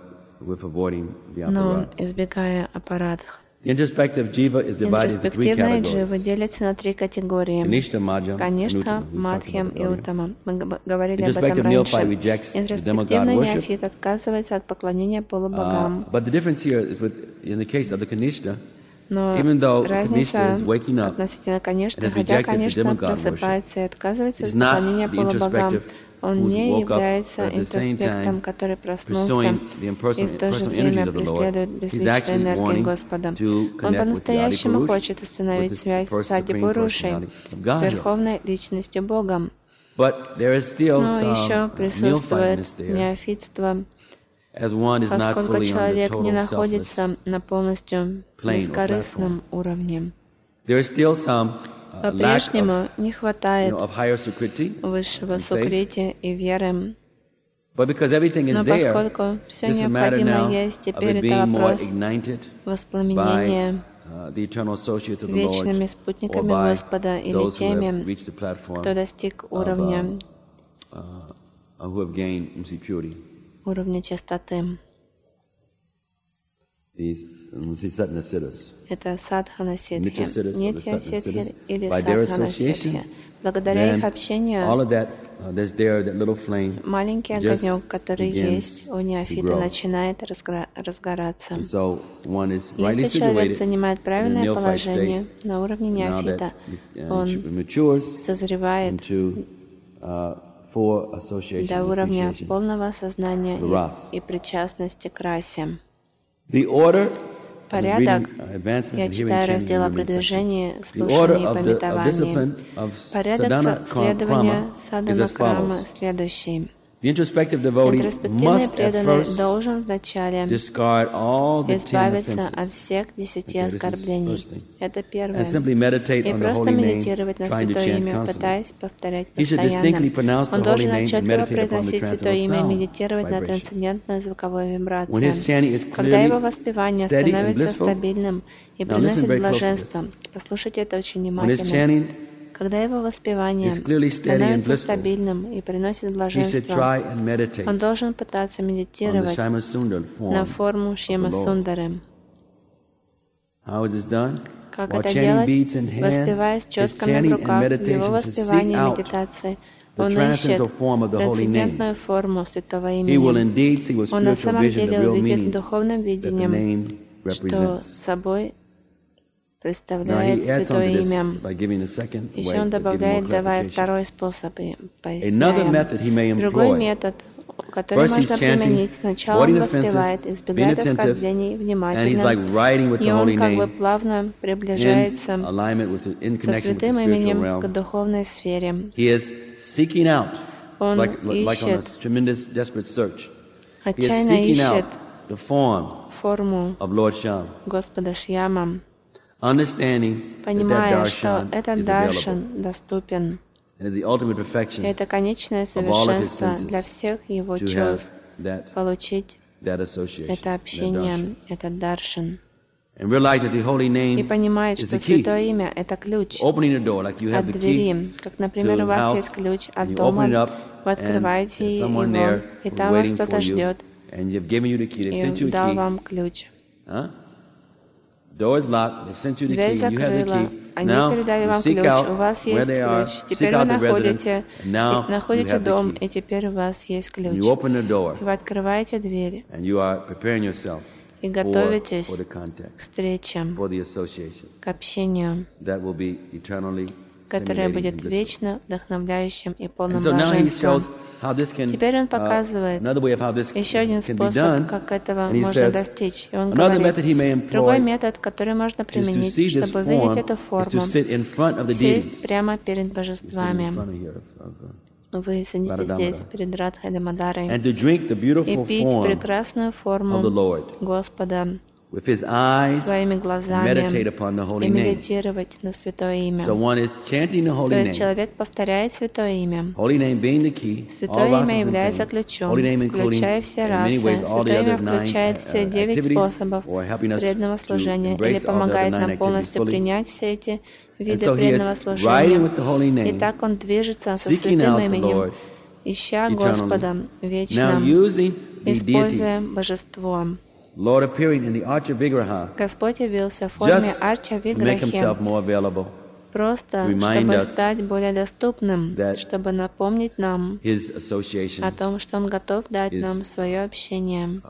избегая аппарат. Интроспективные дживы делятся на три категории: Каништа, Мадхьям и Уттама. Мы говорили об этом раньше. Интроспективный неофит отказывается от поклонения полубогам. Но разница относительно Каништы, хотя, конечно, просыпается и отказывается от поклонения полубогам, он не является интроспектом, который проснулся и в то же время преследует безличной энергией Господа. Он по-настоящему хочет установить связь с Ади-Пурушей, с Верховной Личностью Богом. Но еще присутствует неофитство, поскольку человек не находится на полностью бескорыстном уровне. По-прежнему не хватает высшего сукрити и веры. Но поскольку все необходимое есть, теперь это вопрос воспламенения вечными спутниками Господа или теми, кто достиг уровня уровня чистоты. Это садхана ситхи, нитья ситхи или садхана ситхи. Благодаря их общению маленький огонек, который есть у неофита, начинает разгора- разгораться. Если человек занимает правильное положение на уровне неофита, он созревает до уровня полного осознания и, и причастности к расе. порядок, я читаю раздел о продвижении, слушании и пометовании. Порядок следования садхана крамы следующий. Интроспективный преданный должен вначале избавиться от всех десяти оскорблений. Это первое. И просто медитировать на Святое Имя, пытаясь повторять постоянно. Он должен отчетливо произносить Святое Имя и медитировать на трансцендентную звуковую вибрацию. Когда его воспевание становится стабильным и приносит блаженство, послушайте это очень внимательно. Когда его воспевание становится стабильным и приносит блаженство, он должен пытаться медитировать на форму Шьяма Сундары. Как это делать? Воспевая с четками в руках, в его воспевании и медитации, он ищет трансцендентную форму Святого Имени. Он на самом деле увидит духовным видением, что собой представляет Святое Имя. Еще он добавляет, давая второй способ, и поясняем. Другой метод, который можно применить. Сначала он воспевает, избегает оскорблений внимательно, и он как бы плавно приближается со Святым Именем к духовной сфере. Он ищет, отчаянно ищет форму Господа Шьяма, понимая, что этот даршан доступен. И это конечное совершенство для всех его чувств, получить это общение, этот даршан. И понимает, что Святое Имя — это ключ от двери. Как, например, у вас есть ключ от дома, вы открываете его, и там вас кто-то ждет, и дал вам ключ. Дверь закрыла, они передали вам ключ, у вас есть ключ. Теперь вы находите, находите дом, и теперь у вас есть ключ. Вы открываете дверь и готовитесь к встречам, к общению, которое будет вечно вдохновляющим и полным блаженством. Теперь он показывает еще один способ, как этого можно достичь. И он говорит, другой метод, который можно применить, чтобы увидеть эту форму, сесть прямо перед божествами. Вы сидите здесь, перед Радхой Дамодарой, и пить прекрасную форму Господа своими глазами и медитировать на Святое Имя. То есть человек повторяет Святое Имя. Святое Имя является ключом, включая все расы. Святое Имя включает все девять способов преданного служения или помогает нам полностью принять все эти виды преданного служения. И так он движется со Святым Именем, ища Господа вечно, используя Божество. Господь явился в форме Арча Виграхи, просто чтобы стать более доступным, чтобы напомнить нам о том, что Он готов дать нам свое общение.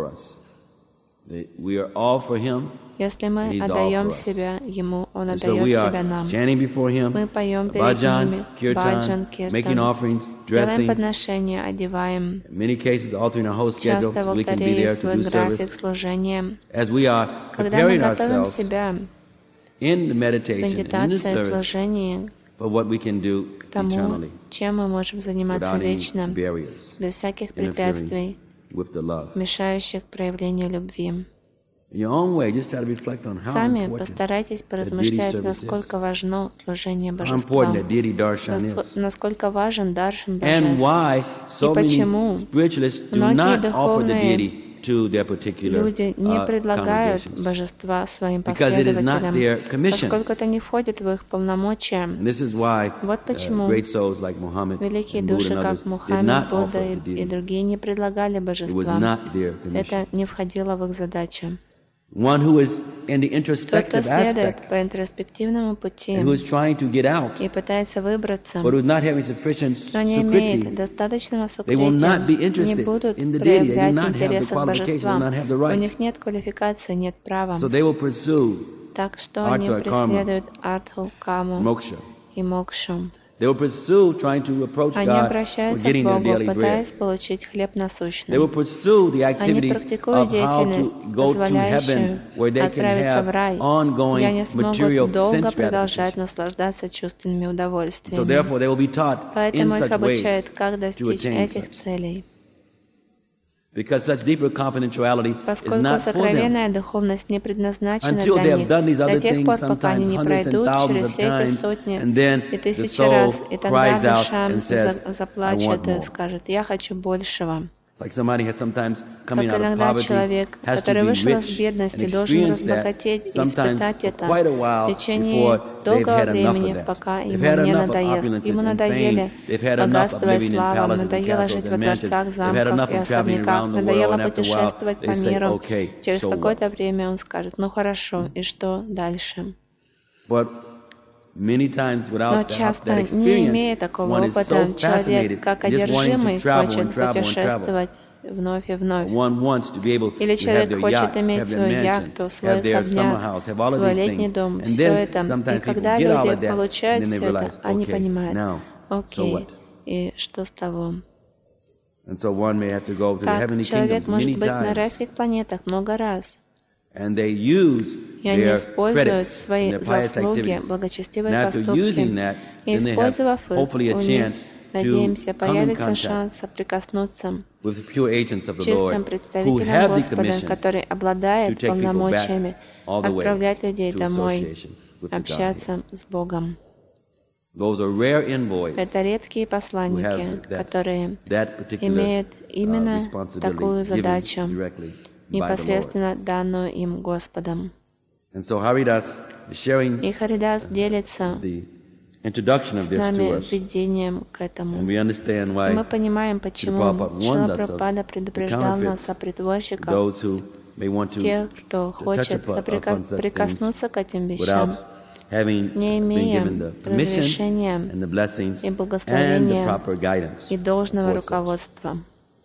Если мы отдаем себя Ему, Он отдает себя нам. Мы поем перед Ними баджан, киртан, делаем подношения, одеваем, часто повторяя свой график служения. Когда мы готовим себя в медитации, служении к тому, чем мы можем заниматься вечно, без всяких препятствий, мешающих проявлению любви. Сами постарайтесь поразмышлять, насколько важно служение божествам, насколько важен даршан божеств, и почему многие духовные люди не предлагают божества своим последователям, поскольку это не входит в их полномочия. Вот почему великие души, как Мухаммед, Будда и другие, не предлагали божества. Это не входило в их задачи. Тот, кто следует по интроспективному пути и пытается выбраться, но не имеет достаточного сукрития, не будут проявлять интерес к божествам. У них нет квалификации, нет права. Так что они преследуют артху, каму и мокшу. They will pursue trying to approach Они God for обращаются к getting their Богу, daily bread. пытаясь получить хлеб They насущный. will pursue the Они activities практикуют of how деятельность, to go to позволяющую heaven, where they can отправиться в have рай, где ongoing они material смогут долго sense продолжать gratification. наслаждаться чувственными So удовольствиями. therefore, they will be taught in Поэтому их such ways обучают, как to достичь attain этих such. целей. Because such deeper confidentiality is Поскольку not for them сокровенная духовность не предназначена until для they have них, done these до other тех things пор, пока они sometimes не hundreds and пройдут thousands через of все эти times, сотни and then и the тысячи soul раз, и тогда cries out душа and says, за- I заплачет want и more. скажет: «Я хочу большего». Like somebody has sometimes Как coming out of иногда poverty человек, has to который be вышел из rich and бедности, должен experience that разбогатеть и sometimes испытать for это quite a в while течение before they've долгого had enough of времени, that. пока They've ему had не enough of надоест. Ему opulences and надоели fame. They've had enough of богатство и living in слава, palaces and надоело castles жить в and mansions. дворцах, They've had замках enough и of traveling особняках, around the world, надоело and after a while путешествовать they по say, миру. okay, Через so what? какое-то время он скажет: «Ну хорошо, и что дальше?» But many times Но without that, часто, that не имея experience, такого one is опыта, so человек, fascinated, как just wanting одержимый, to travel хочет and travel and travel. путешествовать вновь и вновь. One wants to be able Или to have человек their хочет yacht, иметь have their свою mansion, яхту, свой have their summer особняк, house, have all of свой these летний things. дом, And все then это. И sometimes people когда get all люди of that, and получают then they все это, realize, они okay, понимают: now, so окей, what? и что с того? And so one may have to go to the Так, heavenly человек kingdoms может many быть на times, райских планетах много раз, and they use и они their используют credits свои and their pious заслуги, activities. благочестивые And after поступки, using that, и then they have использовав их, hopefully a у них, chance to надеемся, come in появится contact шанс соприкоснуться with the pure agents of с the Lord чистым who представителем have the Господа, commission который to обладает take people back полномочиями all the way отправлять людей to домой, association with the общаться с Богом. Those are rare envoys Это редкие who посланники, have that, которые that particular имеют uh, именно responsibility такую given задачу, directly by the Lord. непосредственно данную им Господом. And so Haridas is sharing И Харидас делится the introduction of с this to нами us. введением к этому. And we understand И why мы понимаем, почему Prabhupada Шрила warned us of Прабхупада the предупреждал нас о counterfeits, притворщиках, those who may want to тех, кто touch хочет upon, соприка- upon such things прикоснуться к этим вещам, without having не been имея given the permission разрешения and the blessings и and the благословения proper guidance и должного for such. руководства.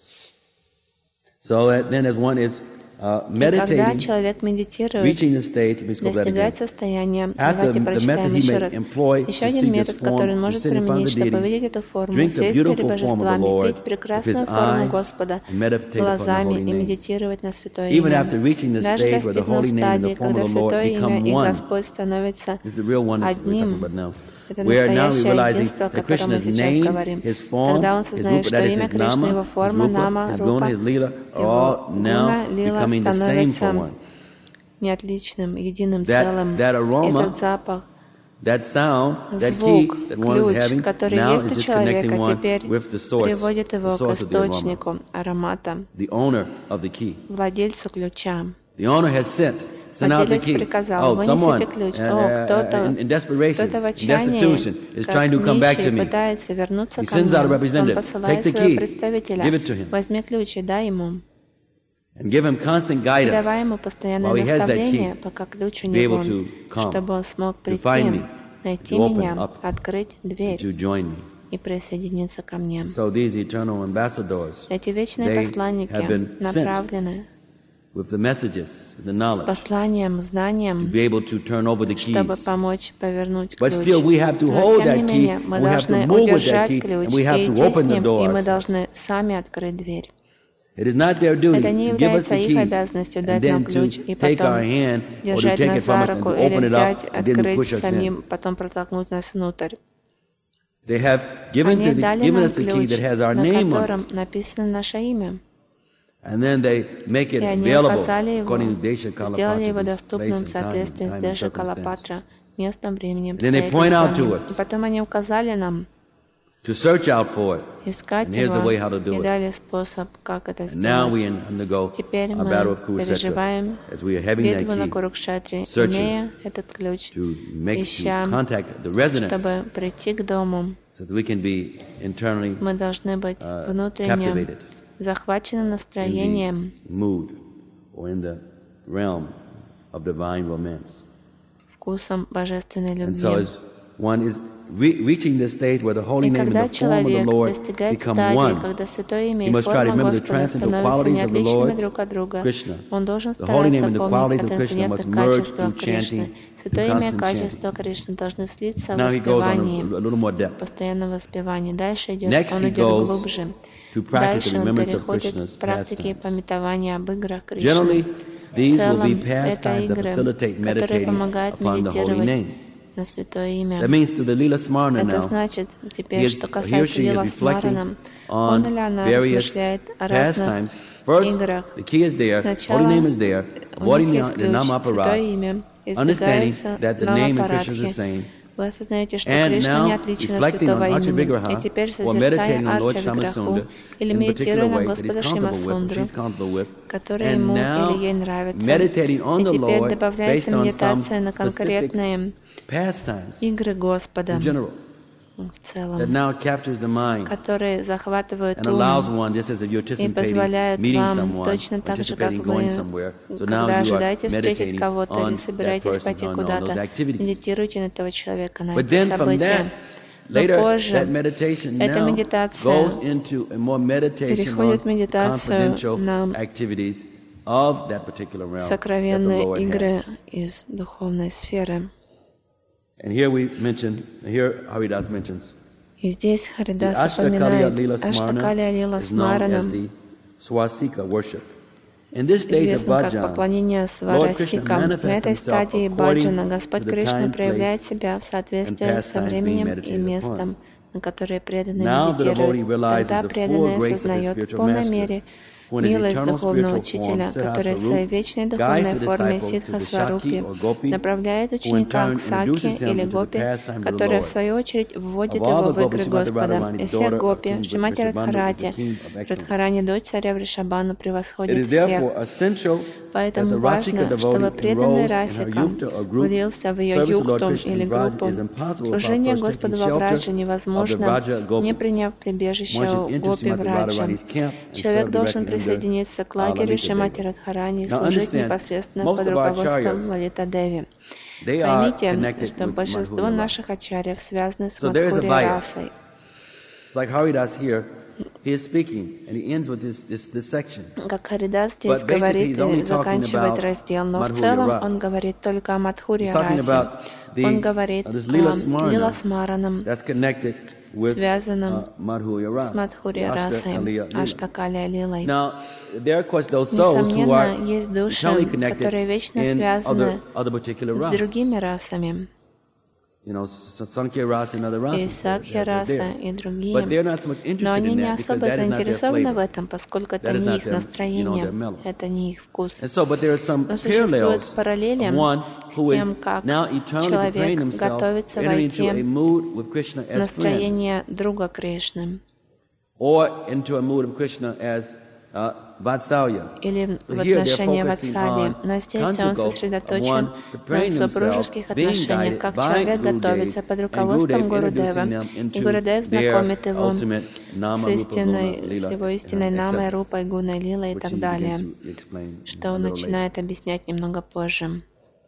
So that then as one is uh, И когда meditating, человек медитирует, reaching the stage, let me just go back достигает again. состояния, At давайте the, the прочитаем method he еще may раз. employ Еще to один see метод, this который он form, to может sit in front of применить, the чтобы deities, видеть эту форму, drink the сесть перед beautiful form of the божествами, Lord пить with his прекрасную форму eyes Господа and meditate upon the глазами holy и name. медитировать на святое Even имя. after reaching the Даже stage where the достигнув holy name and стадии, the form когда of the Lord святое become имя и one, Господь становятся this is the real oneness that we're talking одним. about now. Это We are now настоящее realizing единство, о that котором мы Krishna's сейчас name, говорим. his form, Тогда он his сознает, rupa, что that is имя his Кришны, его nama, his форма, rupa, нама, his рупа, guna, his lila, are его all now гуна, лила becoming the same for становятся one. неотличным, единым That, целым. that aroma, Этот запах, that sound, that key звук, that one is ключ, having, который now есть is у just человека, connecting one теперь with the source, приводит the его к source of the aroma, источнику аромата, the owner of the key. владельцу ключа. The owner has sent, sent out the Владелец key. приказал: Oh, someone вынесите ключ. uh, О, кто-то, uh, in, in desperation, кто-то в in отчаянии, destitution, is как trying to come back to нищий, me. пытается вернуться He ко sends out a мне. Он representative. посылает Take the своего key. представителя. Give it to him. Возьми ключ и дай ему. And give him constant И guidance давай ему постоянное while he has that наставление, key, пока ключ у to be него, able to come, чтобы он смог to прийти, find me, найти to open меня, up, открыть and дверь to join me. и присоединиться ко мне. So these eternal ambassadors, Эти вечные they посланники have been sent направлены with the messages, the с knowledge, посланием, to знанием, be able to turn over the чтобы keys. помочь повернуть But ключ. still we have to Но, hold тем не that key, менее, мы and we have to должны move with that удержать key, ключ and we have и to идти с open the ним, door и мы ourselves. должны сами открыть дверь. It is not their duty Это не to give us является the их key обязанностью and дать нам then ключ to и take потом our hand or to держать take нас it from за us and руку to или open it взять, up and then to открыть push us самим, in. потом протолкнуть нас внутрь. They have given, Они to the, дали given нам us a key ключ, that has our на name on it, котором написано наше имя. and then they make it И они available указали его, according to Desha сделали его Kalapatra, place доступным в and time, соответствии с time and Деша circumstance. Калапатра, местом, временем, Then they point out to обстоятельствами. us И потом они указали нам to search out for it. искать And here's the его way how to do и it. дали способ, как это And now we сделать. undergo Теперь our мы battle of Kurukshetra переживаем as we are having that битву на key Курукшетре, searching имея этот ключ, to make ища, to contact the residents чтобы прийти к дому. so that we can be internally Мы должны быть uh, внутренне captivated захвачены in настроением, the mood or in the realm of divine romance. вкусом божественной And so любви. as one is reaching this stage where the holy name and the form of the Lord become one, he must try to remember the transcendental qualities of the Lord, Krishna. The holy name and the qualities of Krishna must merge through chanting and constant chanting. Now he goes on a, a little more depth. Next he goes to practice the remembrance of Krishna's pastimes. Generally, these will be pastimes that facilitate meditating upon the holy name. На святое имя. That means to the Lila Smarna Это now, значит, теперь, he что is, he or касается she is Лила reflecting Смараном, on он или она various размышляет о разных pastimes. First, играх. the key is there, Сначала holy name is there, у них есть ключ, святое имя, understanding избегается that the name in Krishna is the Намапарадхи. same. Вы осознаете, что And Кришна now, не отличен от reflecting святого on Archa имени. Vigraha, И теперь, or созерцая meditating on Lord Арча Виграху Shamasunda или in a particular медитируя на way that Господа he's comfortable with, Шимасундру, she's comfortable with, который and ему now или ей нравится. meditating on И the теперь Lord добавляется based on some медитация на specific конкретные pastimes игры Господа in general, в that целом, now captures the mind которые захватывают and allows ум one, just as if you're и anticipating позволяют meeting вам someone, точно так же, как anticipating вы, going somewhere. So now когда you are ожидаете встретить meditating кого-то или on that собираетесь person, пойти on, on куда-то, those activities. медитируйте на этого человека, на But эти then from события. that, Но later, позже that meditation эта now медитация goes into a more meditation переходит в on медитацию confidential на activities of that particular realm that the сокровенные Lord игры has. из духовной сферы. And here we mention, here Haridas mentions, И здесь Харидас the Ashtakaliya упоминает Lila Smarana Аштакалия Лила is known as Смаранам, the Swastika worship. In this stage of известно как bhajan, поклонение Lord Krishna Сварасикам. На manifests этой himself стадии according баджана to Господь the Кришна time, проявляет place, себя в and соответствии со pastimes being временем и meditated местом, upon. на которое преданный Now the devotee медитирует. realizes Тогда the full преданный grace of his осознает в spiritual полной master, мере when his милость eternal духовного spiritual учителя, form, который в Siddha своей Sarup, вечной guides духовной the форме disciple to Сидха the Сварупи Shaki or Gopi, направляет who in ученика turn к Саки introduces him или into the Гопи, pastime of the которая в Lord. свою очередь вводит Of all его the в игры Gopis, Srimati Господа. Radharani, Из всех daughter of Гопи, King Шримати Vrishabhanu, is Радхарати, the king of excellence. Радхарани, дочь царя Вришабану, It превосходит is всех. therefore essential that Поэтому the Rasika важно, чтобы devotee преданный enrolls in her Расика yukta or group. влился в ее Service to Lord юкту Krishna или in Vraja группу. is impossible without Служение first taking Господу во shelter Врадже of the невозможно, Vraja Gopis. не приняв прибежище One should у enter Гопи Srimati Враджа. Radharani's camp and Человек serve должен directly under присоединиться к лагерю Lalita Шримати Devi. Радхарани и Now служить understand, непосредственно most под of our руководством acharyas, Лалита Деви. they are Поймите, connected что with большинство Madhurya наших Rasa. ачарьев связаны с So there is a Мадхурьей bias. расой. Like Haridas here, he is speaking, and he ends with this, this, this section. Как Харидас здесь But basically, говорит he's only и talking заканчивает about раздел, но в Madhurya целом Rasa. он говорит только о Мадхурье He's talking расе. about the, Он говорит uh, this о Lila Smarana Лила Смараном, that's connected with связанном uh, Madhurya с Rasa, Мадхурьей Ashta расой, Kaliya Lila. Аштакалия Лилой. Now, there are, of course, those souls who are Несомненно, есть души, eternally connected которые вечно in other, связаны other particular с rasas. другими расами. You know, Sankhya Rasa and other И rasas. Сакхья they're- they're раса there. и But другие. they're not so much Но interested они in не that because особо that is not their заинтересованы в flavor. этом, поскольку это That is не not их their, you know, настроение, their mellow. это не их вкус. And so, but there are some Но существуют parallels параллели of one с who is тем, как now eternally человек preparing himself готовится to enter into a войти mood with Krishna в as friend, настроение друга Кришны or into a mood of Krishna as uh, Vatsalya. или в But here they're отношении focusing Ватсали. on Но здесь он conjugal, of сосредоточен one на preparing himself, супружеских being отношениях, guided как by человек Gurudev, готовится под and руководством Gurudev Гурудева, introducing them и into Гурудев their знакомит его ultimate nama, с rupa, истиной, guna, lila, с его and истинной et намой, cetera, рупой, гуной, лилой и which так he далее, begins to explain что a он little later. начинает объяснять немного позже.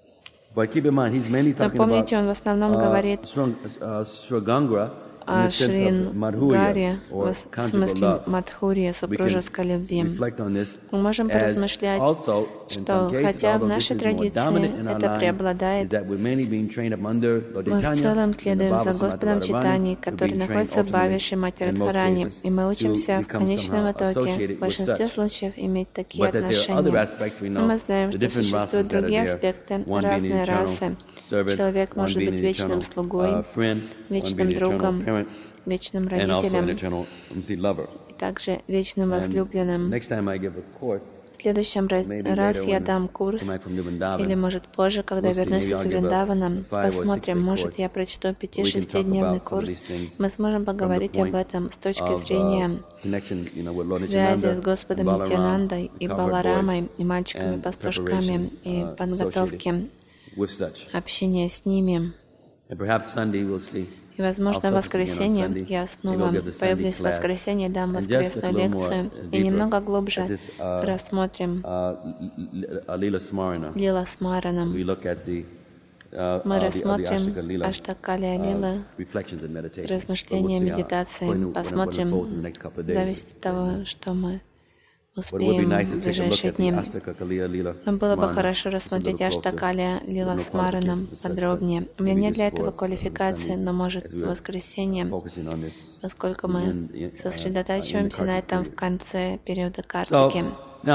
But keep in mind, he's mainly Но talking about помните, он в основном uh, говорит Shrung- uh, Shragangra in о the sense of Шрингаре, Madhurya, or в conjugal смысле love. Мадхурьи, We can супружеской любви. reflect on this Мы можем as поразмышлять, also, in что some cases, хотя в although this нашей is more традиции dominant in our это line, is преобладает, that we're mainly being trained up under Lord мы в Chaitanya, целом in the следуем за Bhava Господом Samadhi Читани, Radharani, we're который being trained находится в ultimately, Бхаве Шримати in most Радхарани, cases, и мы to учимся в become конечном somehow итоге, associated в with большинстве such. случаев, иметь такие But that there are other отношения. aspects we Но know, мы знаем, the что different существуют rasas that are другие there, аспекты, one being an разные eternal расы. servant, Человек one может being быть an вечным eternal слугой, uh, friend, one вечным being an eternal другом, parent, вечным and also an родителем eternal let me see, lover. и также вечным And возлюбленным. next time I give a course, В следующем раз, maybe раз later я when дам I курс, come back from Vrindavan, или, может, позже, когда we'll see. вернусь Maybe из I'll give a Вриндавана, five or посмотрим, six-day может, course. я прочту We can talk пяти-шестидневный about some of курс. these things Мы сможем from the поговорить об point этом с точки of, зрения uh, connection, you know, with Lord связи Nityananda с Господом and Balaram, Нитянандой the и cowherd Баларамой, boys, и мальчиками, and пастушками, preparation, и uh, подготовки, associated with such. общения с ними. And perhaps Sunday we'll see. И, возможно, в воскресенье я снова появлюсь в воскресенье, дам воскресную лекцию и немного глубже рассмотрим Лила Смараном, мы рассмотрим Аштакалия Лила, размышления, медитации, посмотрим, зависит от того, что мы успеем в ближайшие дни. Но было бы хорошо рассмотреть Аштакалия Лила с Мараном подробнее. У меня нет для этого квалификации, но может в воскресенье, поскольку мы сосредотачиваемся на этом в конце периода Картики.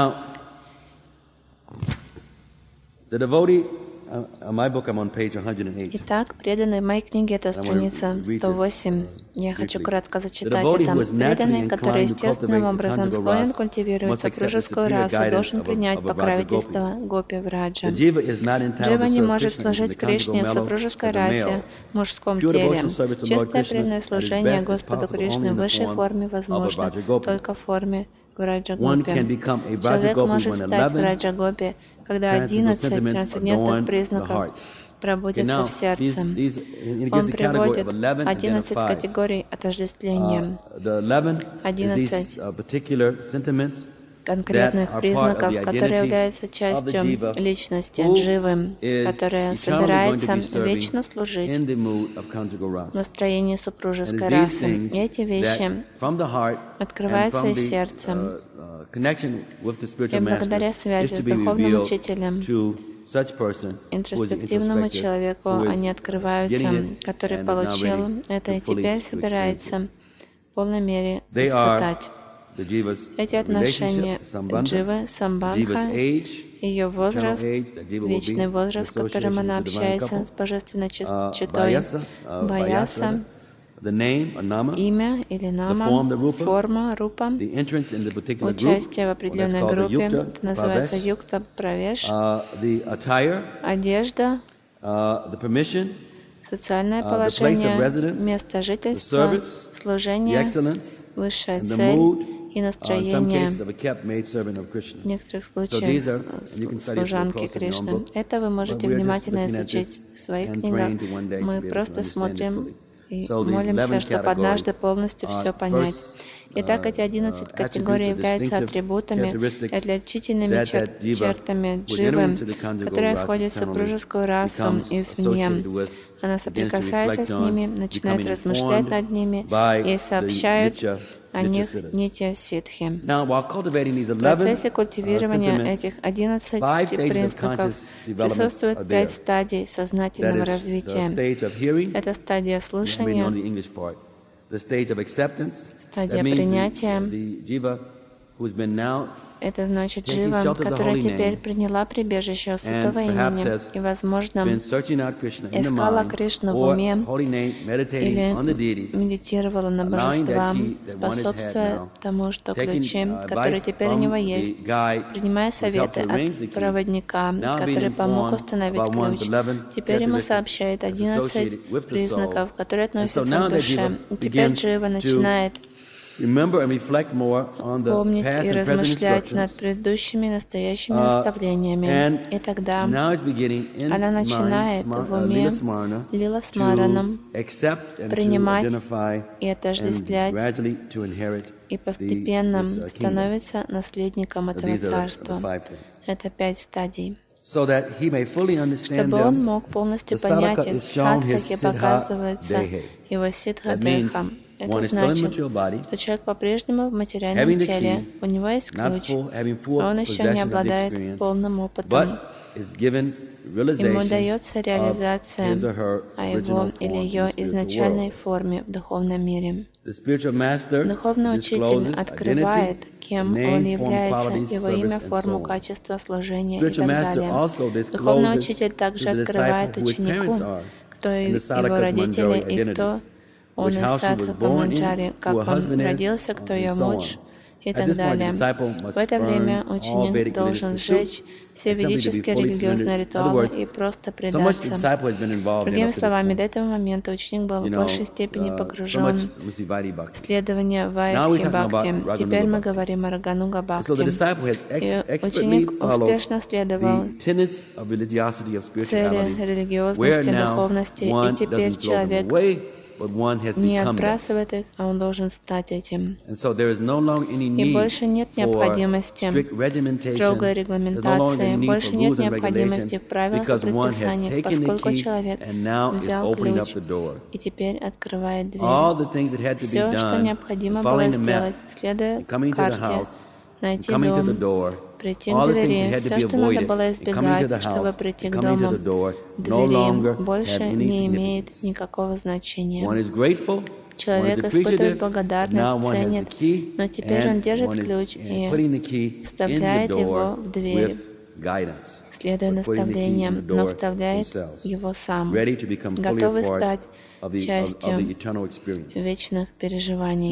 Итак, преданный в моей книге, это страница сто восемь. Я хочу кратко зачитать это. Преданный, который естественным образом склонен культивировать супружескую расу, должен принять покровительство Гопи Враджа. Джива не может служить Кришне в супружеской расе, в мужском теле. Чистое преданное служение Господу Кришне в высшей форме возможно только в форме Враджа-гопи. Человек может стать Враджа-гопи, когда одиннадцать трансцендентных признаков пробудятся в сердце. Он приводит одиннадцать категорий отождествления, одиннадцать конкретных признаков, которые являются частью личности Дживы, которая собирается вечно служить в настроении супружеской расы. И эти вещи открываются из сердца. И благодаря связи с духовным учителем, интроспективному человеку, они открываются, который получил это и теперь собирается в полной мере испытать. Эти отношения Дживы, Самбандха, ее возраст, вечный возраст, с которым она общается с божественной читой, Баяса, имя или нама, форма, рупа, участие в определенной группе, это называется юкта правеш, одежда, социальное положение, место жительства, служение, высшая цель и настроение, в некоторых случаях служанки Кришны. Это вы можете внимательно изучить в своих книгах. Мы просто смотрим и молимся, чтобы однажды полностью все понять. Итак, эти одиннадцать категорий являются атрибутами и отличительными чер чертами Дживы, которая входит в супружескую расу извне. Она соприкасается с ними, начинает размышлять над ними и сообщает о них Нитья Сидхи. В процессе культивирования этих одиннадцати признаков присутствует пять стадий сознательного развития. Это стадия слушания, стадия принятия. Это значит Джива, которая теперь приняла прибежище у святого имени и, возможно, искала Кришну в уме или медитировала на божества, способствуя тому, что ключи, которые теперь у него есть, принимая советы от проводника, который помог установить ключ, теперь ему сообщает одиннадцать признаков, которые относятся к душе. И теперь Джива начинает помнить и размышлять над предыдущими настоящими наставлениями. И тогда она начинает в уме Лила Смараном принимать и отождествлять, и постепенно становится наследником этого царства. Это пять стадий. Чтобы он мог полностью понять их, садхаки показывается его ситха-деха. Это значит, что человек по-прежнему в материальном теле, у него есть ключ, а он еще не обладает полным опытом. Ему дается реализация о его или ее изначальной форме в духовном мире. Духовный учитель открывает, кем он является, его имя, форму, качество служения и так далее. Духовный учитель также открывает ученику, кто его родители и кто он из Садха Каманджари, как он родился, кто ее муж и так далее. В это время ученик должен сжечь все ведические религиозные ритуалы и просто предаться. Другими словами, до этого момента ученик был в большей степени погружен в следование Вайдхи Бхакти. Теперь мы говорим о Рагануга Бхакти. И ученик успешно следовал цели религиозности, духовности, и теперь человек не отбрасывает их, а он должен стать этим. И больше нет необходимости строгой регламентации, больше нет необходимости в правилах и предписаниях, поскольку человек взял ключ и теперь открывает дверь. Все, что необходимо было сделать, следуя карте, найти дом, прийти к двери. Все, что надо было избегать, чтобы прийти к дому, двери, больше не имеет никакого значения. Человек испытывает благодарность, ценит, но теперь он держит ключ и вставляет его в дверь, следуя наставлениям, но вставляет его сам, готовый стать частью вечных переживаний.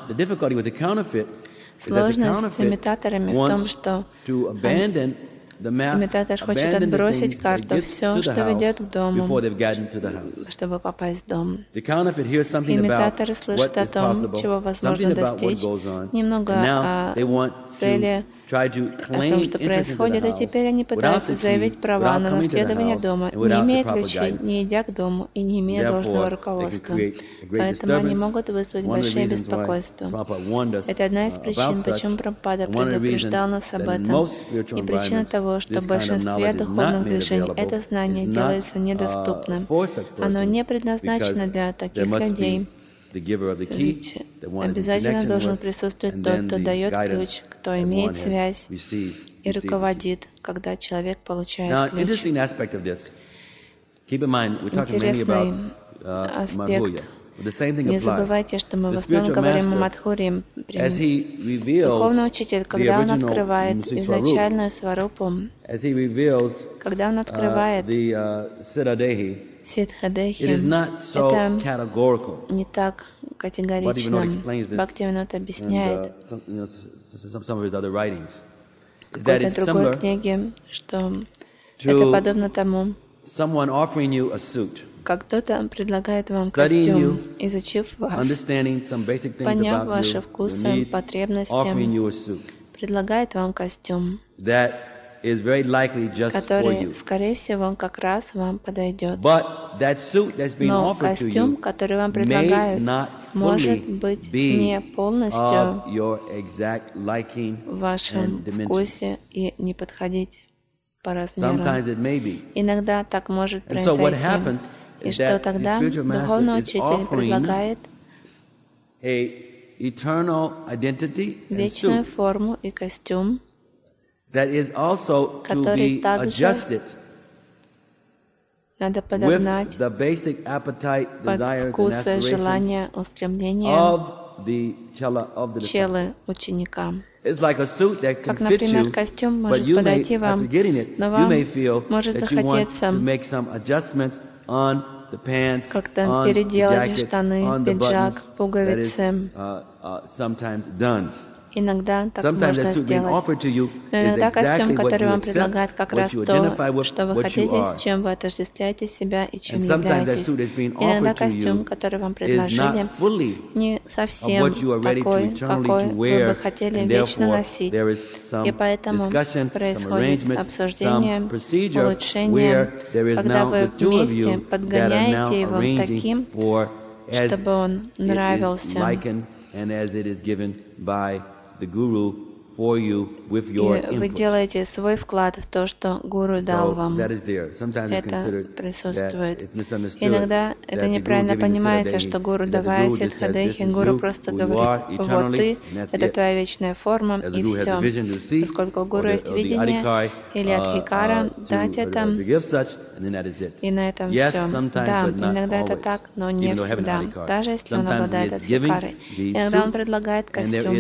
Сложность с имитаторами в том, что имитатор хочет отбросить карту, все, что ведет к дому, чтобы попасть в дом. Имитаторы слышат о том, чего возможно достичь, немного о цели, о том, что происходит, и теперь они пытаются заявить права на наследование дома, не имея ключей, не идя к дому и не имея должного руководства. Поэтому они могут вызвать большое беспокойство. Это одна из причин, почему Прабхупада предупреждал нас об этом. И причина того, что в большинстве духовных движений это знание делается недоступным. Оно не предназначено для таких людей. Ведь обязательно должен присутствовать тот, кто дает ключ, кто имеет связь и руководит, когда человек получает ключ. Интересный аспект. Не забывайте, что мы в основном говорим о Мадхурье. Духовный учитель, когда он открывает изначальную сварупу, когда он открывает Сиддхадехи, это не так категорично. Бхактивинода объясняет в какой-то другой книге, что это подобно тому, как кто-то предлагает вам костюм, изучив вас, поняв ваши вкусы, потребности, предлагает вам костюм, который, скорее всего, как раз вам подойдет. Но костюм, который вам предлагают, может быть не полностью в вашем вкусе и не подходить по размеру. Иногда так может произойти. И что тогда духовный учитель предлагает вечную форму и костюм, который также надо подогнать под вкусы, желания, устремления челы ученика. Как, например, костюм может подойти вам, но вам может захотеться как-то переделать штаны, пиджак, пуговицы. Иногда так можно сделать. Но иногда костюм, который вам предлагает как раз то, что вы хотите, с чем вы отождествляете себя и чем являетесь. Иногда костюм, который вам предложили, не совсем такой, какой вы бы хотели вечно носить. И поэтому происходит обсуждение, улучшение, когда вы вместе подгоняете его таким, чтобы он нравился. И вы делаете свой вклад в то, что Гуру дал вам. Это присутствует. Иногда это неправильно понимается, что Гуру, давая Сиддхадехи, Гуру просто говорит: вот ты, это твоя вечная форма, и все. Поскольку у Гуру есть видение или Адхикара, дать это, и на этом все. Да, иногда это так, но не всегда. Даже если он обладает Адхикарой. Иногда он предлагает костюм.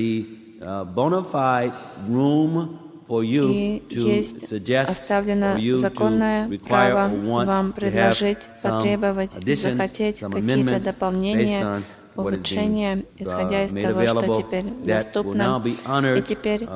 И есть оставлено законное право вам предложить, потребовать, захотеть какие-то дополнения, улучшения, исходя из того, что теперь доступно. И теперь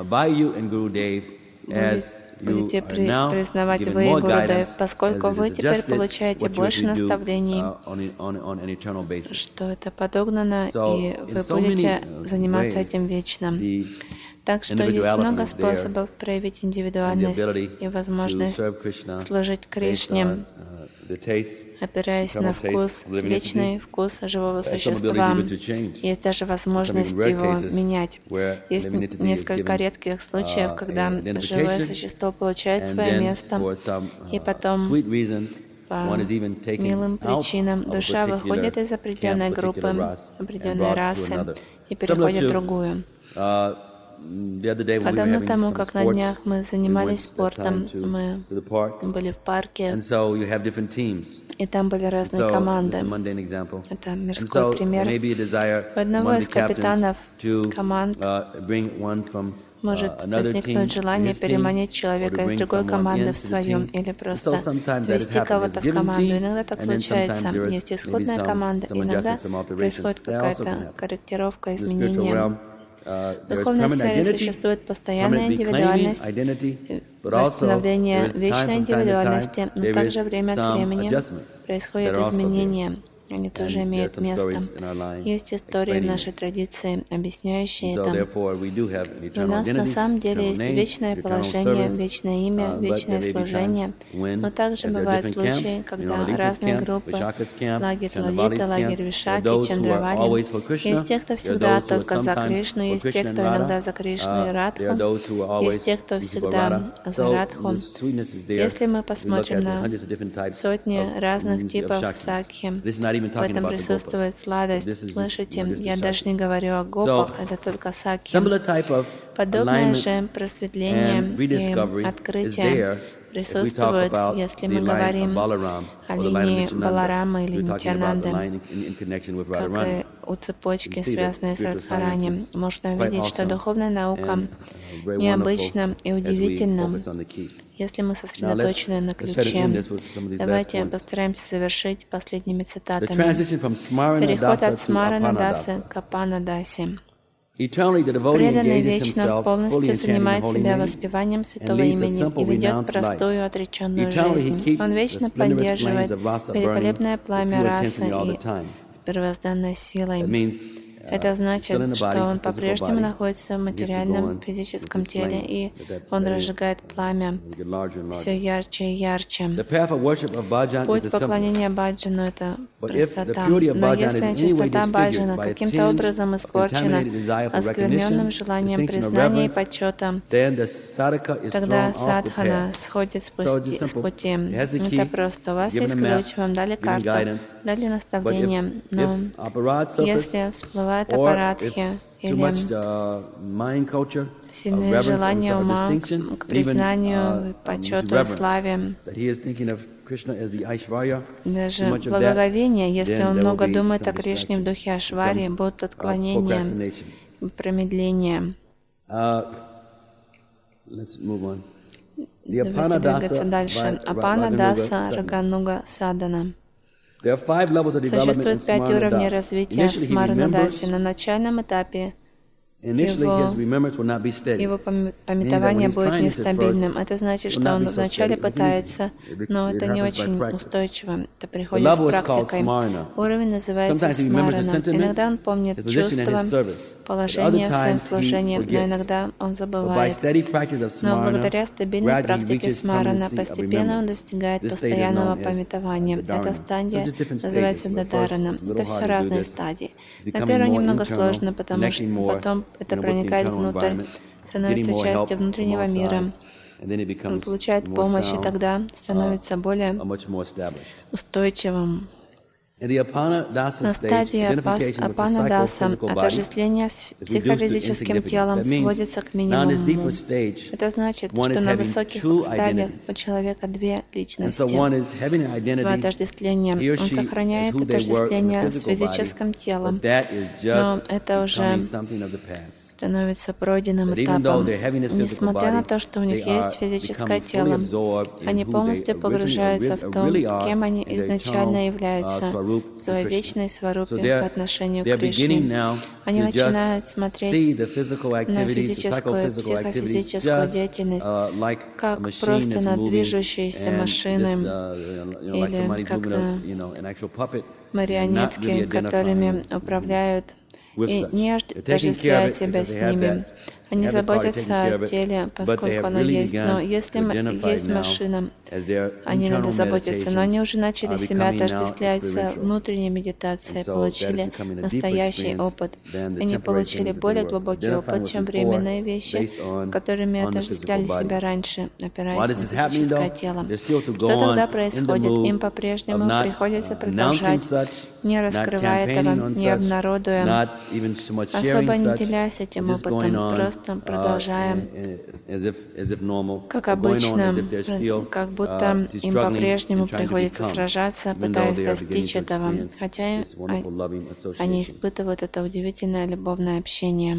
будете при, признавать вы и Гурудев, поскольку вы теперь получаете больше наставлений, что это подогнано, и вы будете заниматься этим вечно. Так что есть много способов проявить индивидуальность и возможность служить Кришне опираясь на вкус, вечный вкус живого существа. Есть даже возможность его менять. Есть несколько редких случаев, когда живое существо получает свое место, и потом по милым причинам душа выходит из определенной группы, определенной расы и переходит в другую. Подобно тому, как на днях мы занимались спортом, мы были в парке, и там были разные команды. Это мирской пример. У одного из капитанов команд может возникнуть желание переманить человека из другой команды в свою, или просто ввести кого-то в команду. Иногда так случается. Есть исходная команда, иногда происходит какая-то корректировка, изменение. В духовной сфере существует постоянная индивидуальность, восстановление вечной индивидуальности, но также время от времени происходят изменения. Они тоже имеют место. Есть истории в нашей традиции, объясняющие это. У нас на самом деле есть вечное положение, вечное имя, вечное служение. Но также бывают случаи, когда разные группы, лагерь Лалита, лагерь Вишаки, Чандравали, есть те, кто всегда только за Кришну, есть те, кто иногда за Кришну и Радху, есть те, кто всегда за Радху. Если мы посмотрим на сотни разных типов сакхи, в этом присутствует сладость. Слышите, я даже не говорю о гопах, это только сакхи. Подобное же просветление и открытие присутствует, если мы говорим о линии Баларама или Нитьянанды, как и у цепочки, связанной с Радхарани. Можно увидеть, что духовная наука необычна и удивительна, если мы сосредоточены на ключе. Давайте постараемся завершить последними цитатами. Переход от Смаранадасы к Апанадасе. Преданный вечно полностью занимает себя воспеванием святого имени и ведет простую отреченную жизнь. Он вечно поддерживает великолепное пламя расы и с первозданной силой. Это значит, что он по-прежнему находится в материальном физическом теле, и он разжигает пламя все ярче и ярче. Путь поклонения баджану — это простота. Но если чистота баджана каким-то образом испорчена оскверненным желанием признания и почета, тогда садхана сходит с пути. с пути. Это просто. У вас есть ключ, вам дали карту, дали наставление, но если всплывает апарадхи или сильное желание ума к признанию, почету и славе, даже благоговение, если он много думает о Кришне в духе Айшварьи, будут отклонения, промедления. Давайте двигаться дальше. Апана Даса Рагануга Садана. Существует пять уровней развития в Смаранадасе. На начальном этапе его, его памятование будет нестабильным. Это значит, что он вначале пытается, но это не очень устойчиво. Это приходит с практикой. Уровень называется смарана. Иногда он помнит чувства, положение в своем служении, но иногда он забывает. Но благодаря стабильной практике смарана постепенно он достигает постоянного памятования. Эта стадия называется дадарана. Это все разные стадии. На первой немного сложно, потому что потом это проникает внутрь, становится частью внутреннего мира. Он получает помощь, и тогда становится более устойчивым. На стадии Апанадаса отождествление с психофизическим телом сводится к минимуму. Это значит, что на высоких стадиях у человека две личности. Два отождествления. Он сохраняет отождествление с физическим телом, но это уже становится пройденным этапом. Несмотря на то, что у них есть физическое тело, они полностью погружаются в то, кем они изначально являются, в своей вечной сварупе по отношению к Кришне. Они начинают смотреть на физическую и психофизическую деятельность как просто на движущиеся машины или как на марионетки, которыми управляют, и не отождествляют себя с ними. Они заботятся о теле, поскольку оно есть. Но если есть машина, они надо заботиться. Но они уже начали себя отождествлять с внутренней медитацией, получили настоящий опыт. Они получили более глубокий опыт, чем временные вещи, с которыми отождествляли себя раньше, опираясь на физическое тело. Что тогда происходит? Им по-прежнему приходится продолжать, не раскрывая этого, не обнародуя, особо не делясь этим опытом, просто продолжаем, как обычно, как будто им по-прежнему приходится сражаться, пытаясь достичь этого, хотя они испытывают это удивительное любовное общение.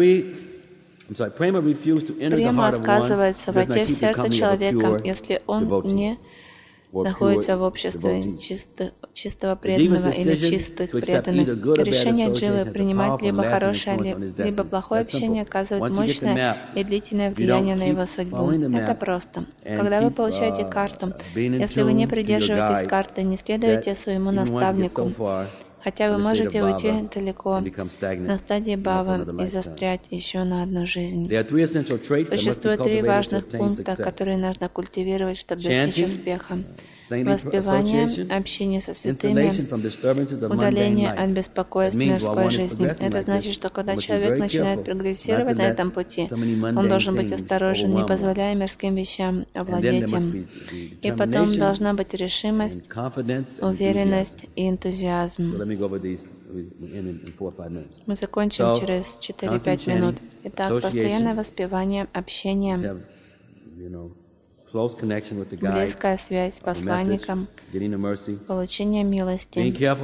Према отказывается войти в сердце человека, если он не находится в обществе чисто, чистого преданного или чистых преданных. Решение Дживы принимать либо хорошее, либо плохое общение оказывает мощное и длительное влияние на его судьбу. Это просто. Когда вы получаете карту, если вы не придерживаетесь карты, не следуете своему наставнику, хотя вы можете уйти далеко на стадии бхавы и застрять еще на одну жизнь. Существует три важных пункта, которые нужно культивировать, чтобы достичь успеха. Воспевание, общение со святыми, удаление от беспокойств мирской жизни. Это значит, что когда человек начинает прогрессировать на этом пути, он должен быть осторожен, не позволяя мирским вещам овладеть им. И потом должна быть решимость, уверенность и энтузиазм. Мы закончим через четыре-пять минут. Итак, постоянное воспевание, общение, близкая связь с посланником, получение милости,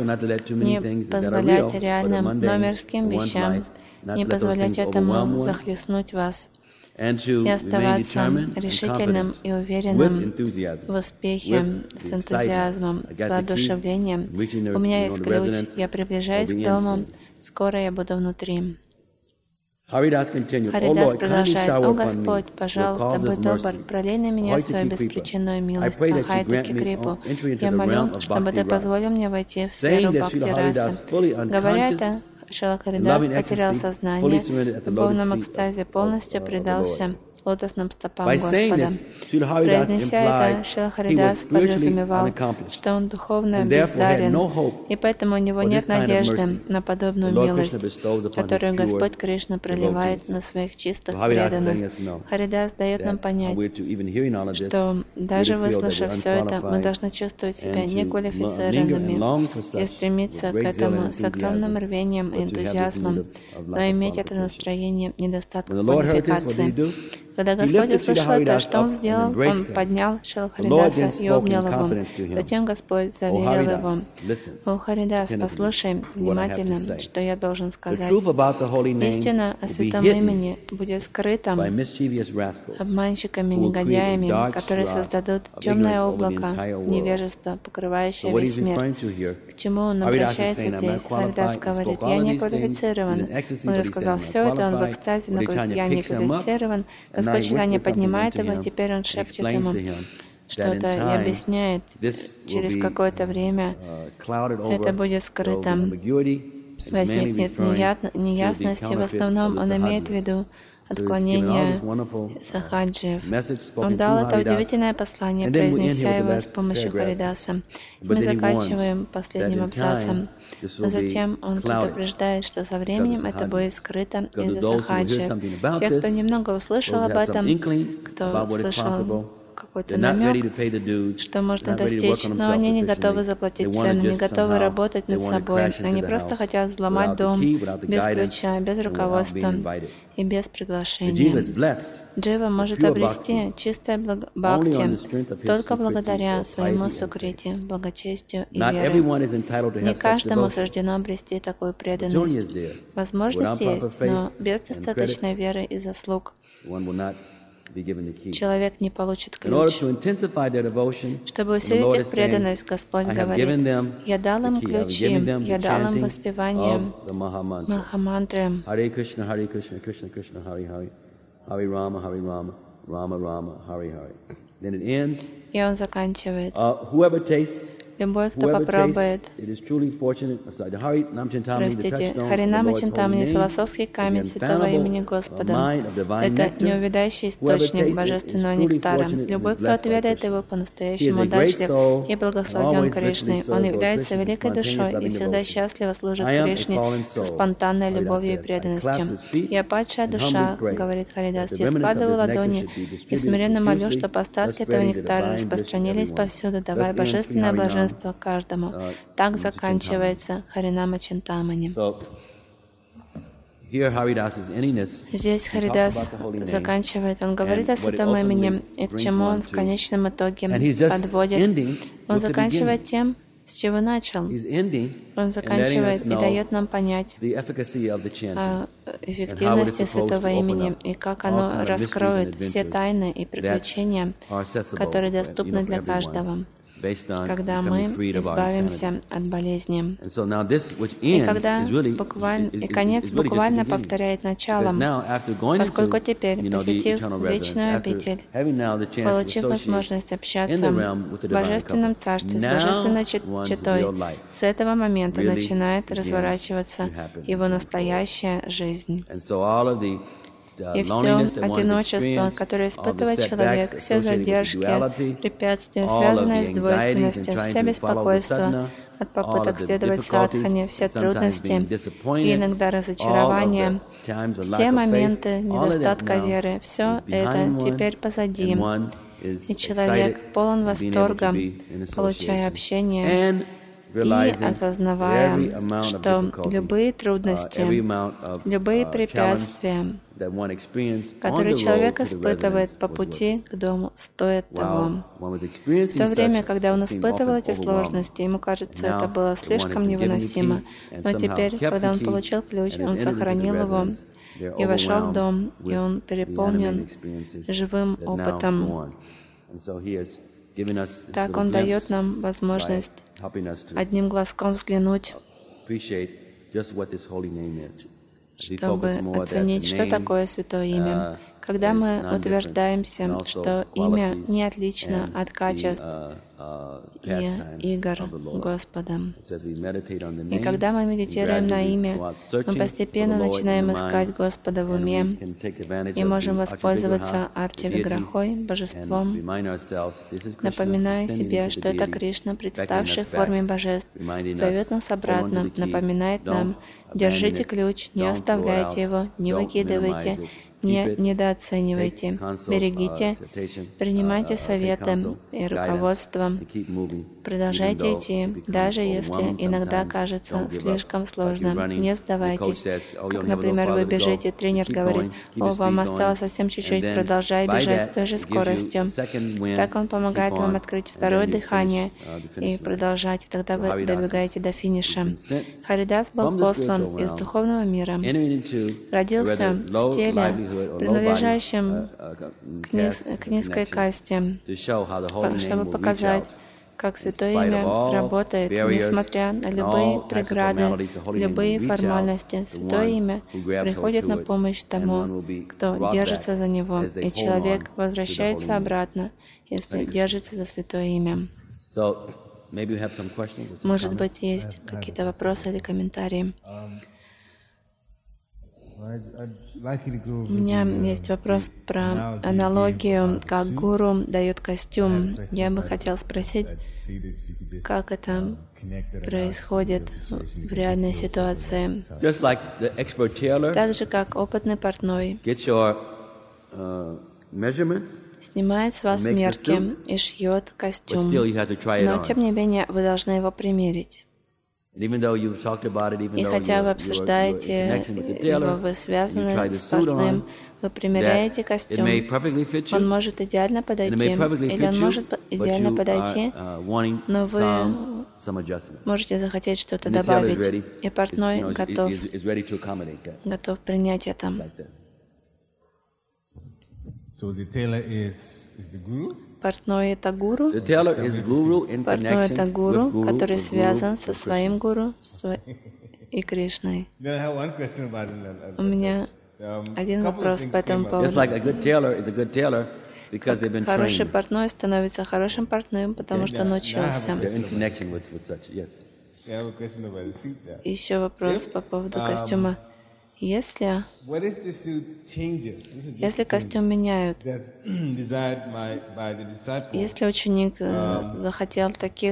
не позволять реальным, но мирским вещам, не позволять этому захлестнуть вас, и оставаться решительным и уверенным в успехе, с энтузиазмом, с воодушевлением. У меня есть ключ, я приближаюсь к дому, скоро я буду внутри. Харидас продолжает: «О Господь, пожалуйста, будь добр, пролей на меня свою беспричинную милость, Ахайтаки Крипу. Я молю, чтобы Ты позволил мне войти в сферу Бхакти-расы». Говоря это, Шрила Харидас потерял сознание, в полном экстазе полностью предался лотосным стопам Господа. Произнеся это, Шрила Харидас подразумевал, что он духовно бездарен, и поэтому у него нет надежды на подобную милость, которую Господь Кришна проливает на своих чистых преданных. Харидас дает нам понять, что даже выслушав все это, мы должны чувствовать себя неквалифицированными и стремиться к этому с огромным рвением и энтузиазмом, но иметь это настроение недостатка квалификации. Когда Господь услышал это, что Он сделал? Он поднял Шрила Харидаса и обнял его. Затем Господь заверил его: «О Харидас, послушай внимательно, что я должен сказать. Истина о святом имени будет скрыта обманщиками, негодяями, которые создадут темное облако невежества, покрывающее весь мир». К чему он обращается здесь? Харидас говорит: «Я не квалифицирован». Он рассказал все это, он в экстазе, но говорит: «Я не квалифицирован». Господь Чайтанья поднимает его, и теперь он шепчет ему что-то и объясняет. Через какое-то время это будет скрыто. Возникнет неясности. В основном он имеет в виду отклонение сахаджиев. Он дал это удивительное послание, произнеся его с помощью Харидаса. Мы заканчиваем последним абзацем, но затем он предупреждает, что со временем это будет скрыто из-за сахаджиев. Те, кто немного услышал об этом, кто услышал какой-то намек, что можно достичь, но они не готовы заплатить цену, не готовы работать над собой. Они просто хотят взломать дом без ключа, без руководства и без приглашения. Джива может обрести чистое бхакти только благодаря своему сукрити, благочестию и вере. Не каждому суждено обрести такую преданность. Возможность есть, но без достаточной веры и заслуг человек не получит ключ. Чтобы усилить их преданность, Господь говорит: «Я дал им ключи, я дал им воспевание Махамантры». Харе Кришна, Харе Кришна, Кришна Кришна, Харе Харе, Харе Рама, Харе Рама, Рама Рама, Харе Харе. Then it ends. И он заканчивает: Любой, кто попробует, простите, Харинама Чинтамани, философский камень святого имени Господа, это неувядающий источник божественного нектара. Любой, кто отведает его, по-настоящему удачлив и благословен Кришной. Он является великой душой и всегда счастливо служит Кришне со спонтанной любовью и преданностью. «Я падшая душа, — говорит Харидас, — я складываю ладони и смиренно молю, чтобы остатки этого нектара распространились повсюду, давая божественное блаженство каждому». Так заканчивается Харинама Чинтамани. Здесь Харидас заканчивает, он говорит о святом имени и к чему он в конечном итоге подводит. Он заканчивает тем, с чего начал. Он заканчивает и дает нам понять о эффективности святого имени и как оно раскроет все тайны и приключения, которые доступны для каждого, когда мы избавимся от болезни. И когда буквально, и конец буквально повторяет начало, поскольку теперь, посетив вечную обитель, получив возможность общаться в Божественном Царстве с Божественной Четой, с этого момента начинает разворачиваться его настоящая жизнь. И все одиночество, которое испытывает человек, все задержки, препятствия, связанные с двойственностью, все беспокойства от попыток следовать садхане, все трудности и иногда разочарования, все моменты недостатка веры, все это теперь позади. И человек полон восторга, получая общение и осознавая, что любые трудности, любые препятствия, которые человек испытывает по пути к дому, стоят того. В то время, когда он испытывал эти сложности, ему кажется, это было слишком невыносимо. Но теперь, когда он получил ключ, он сохранил его и вошел в дом, и он переполнен живым опытом. Так Он дает нам возможность одним глазком взглянуть, чтобы оценить, что такое Святое Имя. Когда мы утверждаемся, что имя не отлично от качеств и игр Господа. И когда мы медитируем на имя, мы постепенно начинаем искать Господа в уме и можем воспользоваться Арча-Виграхой, божеством, напоминая себе, что это Кришна, представший в форме божеств, зовет нас обратно, напоминает нам: держите ключ, не оставляйте его, не выкидывайте, не недооценивайте, берегите, принимайте советы и руководство, продолжайте идти, даже если иногда кажется слишком сложно. Не сдавайтесь. Как, например, вы бежите, тренер говорит: «О, вам осталось совсем чуть-чуть, продолжай бежать с той же скоростью». Так он помогает вам открыть второе дыхание и продолжать, и тогда вы добегаете до финиша. Харидас был послан из духовного мира, родился в теле, принадлежащим к, низ, к низкой касте, чтобы показать, как Святое Имя работает, несмотря на любые преграды, любые формальности. Святое Имя приходит на помощь тому, кто держится за него, и человек возвращается обратно, если держится за Святое Имя. Может быть, есть какие-то вопросы или комментарии? У меня есть вопрос про аналогию, как гуру дает костюм. Я бы хотел спросить, как это происходит в реальной ситуации. Так же, как опытный портной снимает с вас мерки и шьет костюм, но тем не менее вы должны его примерить. И хотя вы обсуждаете его, вы связаны с портным, вы примеряете костюм, он может идеально подойти, или он может идеально подойти, но вы можете захотеть что-то добавить, и портной готов, готов принять это. Портной — это гуру. Портной — это гуру, который связан со своим гуру и Кришной. У меня один вопрос по этому поводу. Как хороший портной становится хорошим портным, потому что он учился. Еще вопрос по поводу костюма. Если, если костюм меняют, если ученик захотел таких,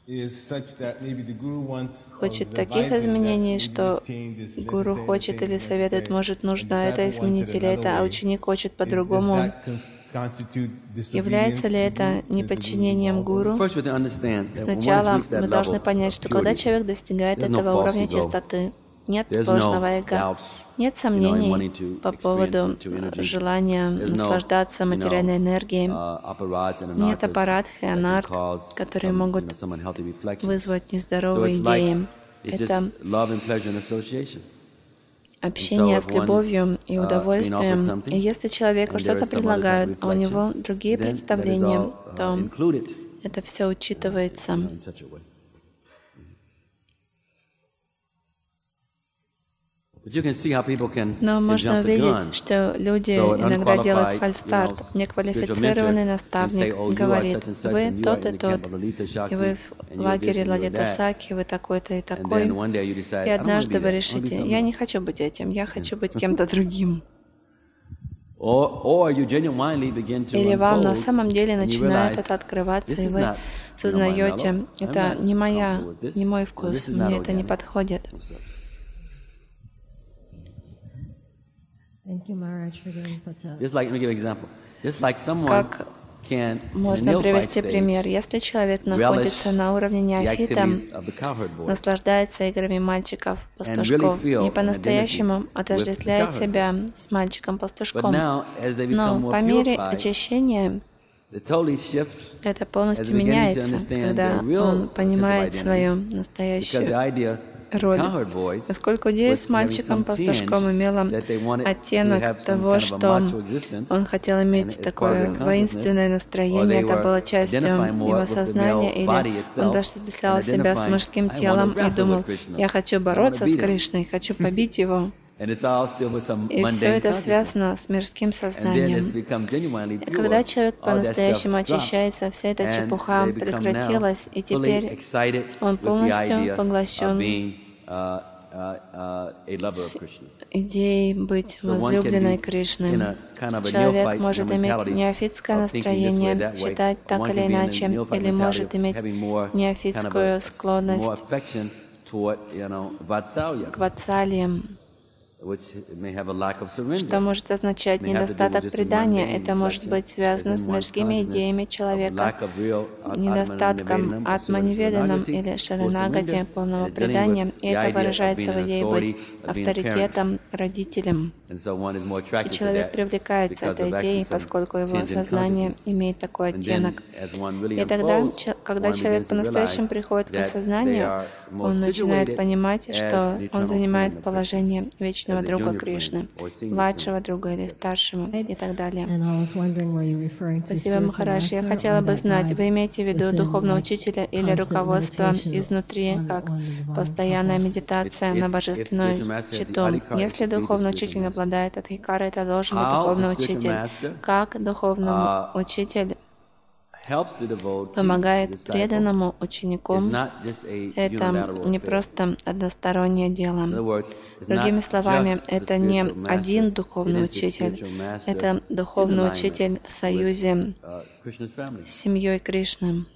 хочет таких изменений, что гуру хочет или советует, может, нужно это изменить или это, а ученик хочет по-другому, является ли это неподчинением гуру? Сначала мы должны понять, что когда человек достигает этого уровня чистоты, нет ложного эго, нет сомнений по поводу желания наслаждаться материальной энергией, нет аппаратхи, анарт, которые могут вызвать нездоровые идеи. Это общение с любовью и удовольствием. И если человеку что-то предлагают, а у него другие представления, то это все учитывается. Но можно увидеть, что люди иногда делают фальстарт. Неквалифицированный наставник говорит: вы тот и тот, и вы в лагере Лалитасаки, вы такой-то и такой. И однажды вы решите: я не хочу быть этим, я хочу быть кем-то другим. Или вам на самом деле начинает это открываться, и вы сознаете: это не моя, не мой вкус, мне это не подходит. Как можно привести пример? Если человек находится на уровне неофита, наслаждается играми мальчиков-пастушков, не по-настоящему отождествляет себя с мальчиком-пастушком, но по мере очищения это полностью меняется, когда он понимает свою настоящую роль. Поскольку идея с мальчиком-пастушком имела оттенок того, что он хотел иметь такое воинственное настроение, это было частью его сознания, или он отождествлял себя с мужским телом и думал: я хочу бороться с Кришной, хочу побить его. И все это связано с мирским сознанием. И когда человек по-настоящему очищается, вся эта чепуха прекратилась, и теперь он полностью поглощен идеей быть возлюбленной Кришны. Человек может иметь неофитское настроение, считать так или иначе, или может иметь неофитскую склонность к ватсалиям, что может означать недостаток предания. Это может быть связано с мирскими идеями человека, недостатком атманиведанам или шаранагати, полного предания, и это выражается в идее быть авторитетом, родителем. И человек привлекается этой идеей, поскольку его сознание имеет такой оттенок. И тогда, когда человек по-настоящему приходит к осознанию, он начинает понимать, что он занимает положение вечного друга Кришны, младшего друга или старшего, и так далее. Спасибо, Махарадж. Я хотела бы знать, вы имеете в виду духовного учителя или руководство изнутри, как постоянная медитация на божественную читу? Если духовный учитель обладает адхикарой, это должен быть духовный учитель. Как духовный учитель помогает преданному ученику, это не просто одностороннее дело. Другими словами, это не один духовный учитель, это духовный учитель в союзе с семьей Кришны.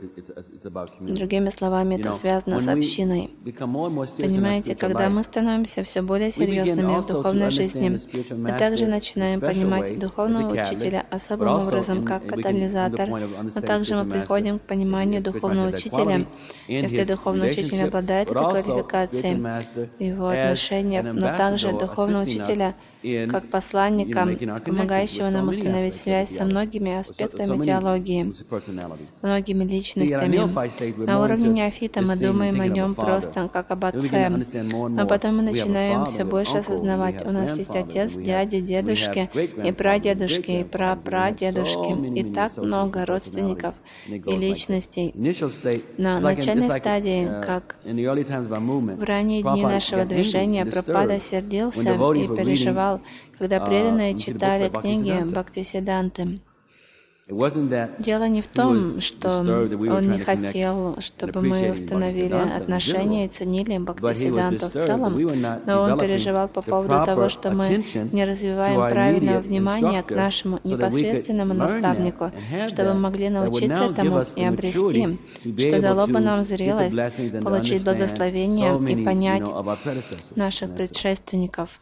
Другими словами, это связано с общиной. Понимаете, когда мы становимся все более серьезными в духовной жизни, мы также начинаем понимать духовного учителя особым образом, как катализатор, но также мы приходим к пониманию духовного учителя. Если духовный учитель обладает этой квалификацией в его отношениях, но также духовного учителя как посланника, помогающего нам установить связь со многими аспектами теологии, многими личностями. На уровне неофита мы думаем о нем просто как об отце, но потом мы начинаем все больше осознавать: у нас есть отец, дяди, дедушки, и прадедушки, и прапрадедушки, и так много родственников и личностей. На начальной стадии, как в ранние дни нашего движения, Прабхупада сердился и переживал, когда преданные читали книги Бхактисиддханты. Дело не в том, что он не хотел, чтобы мы установили отношения и ценили Бхактисиддханту в целом, но он переживал по поводу того, что мы не развиваем правильного внимания к нашему непосредственному наставнику, чтобы мы могли научиться этому и обрести, что дало бы нам зрелость, получить благословение и понять наших предшественников.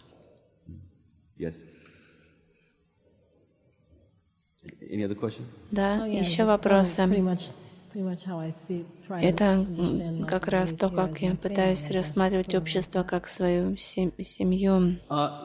Да, еще вопросы. Это как раз то, как я пытаюсь рассматривать общество как свою семью.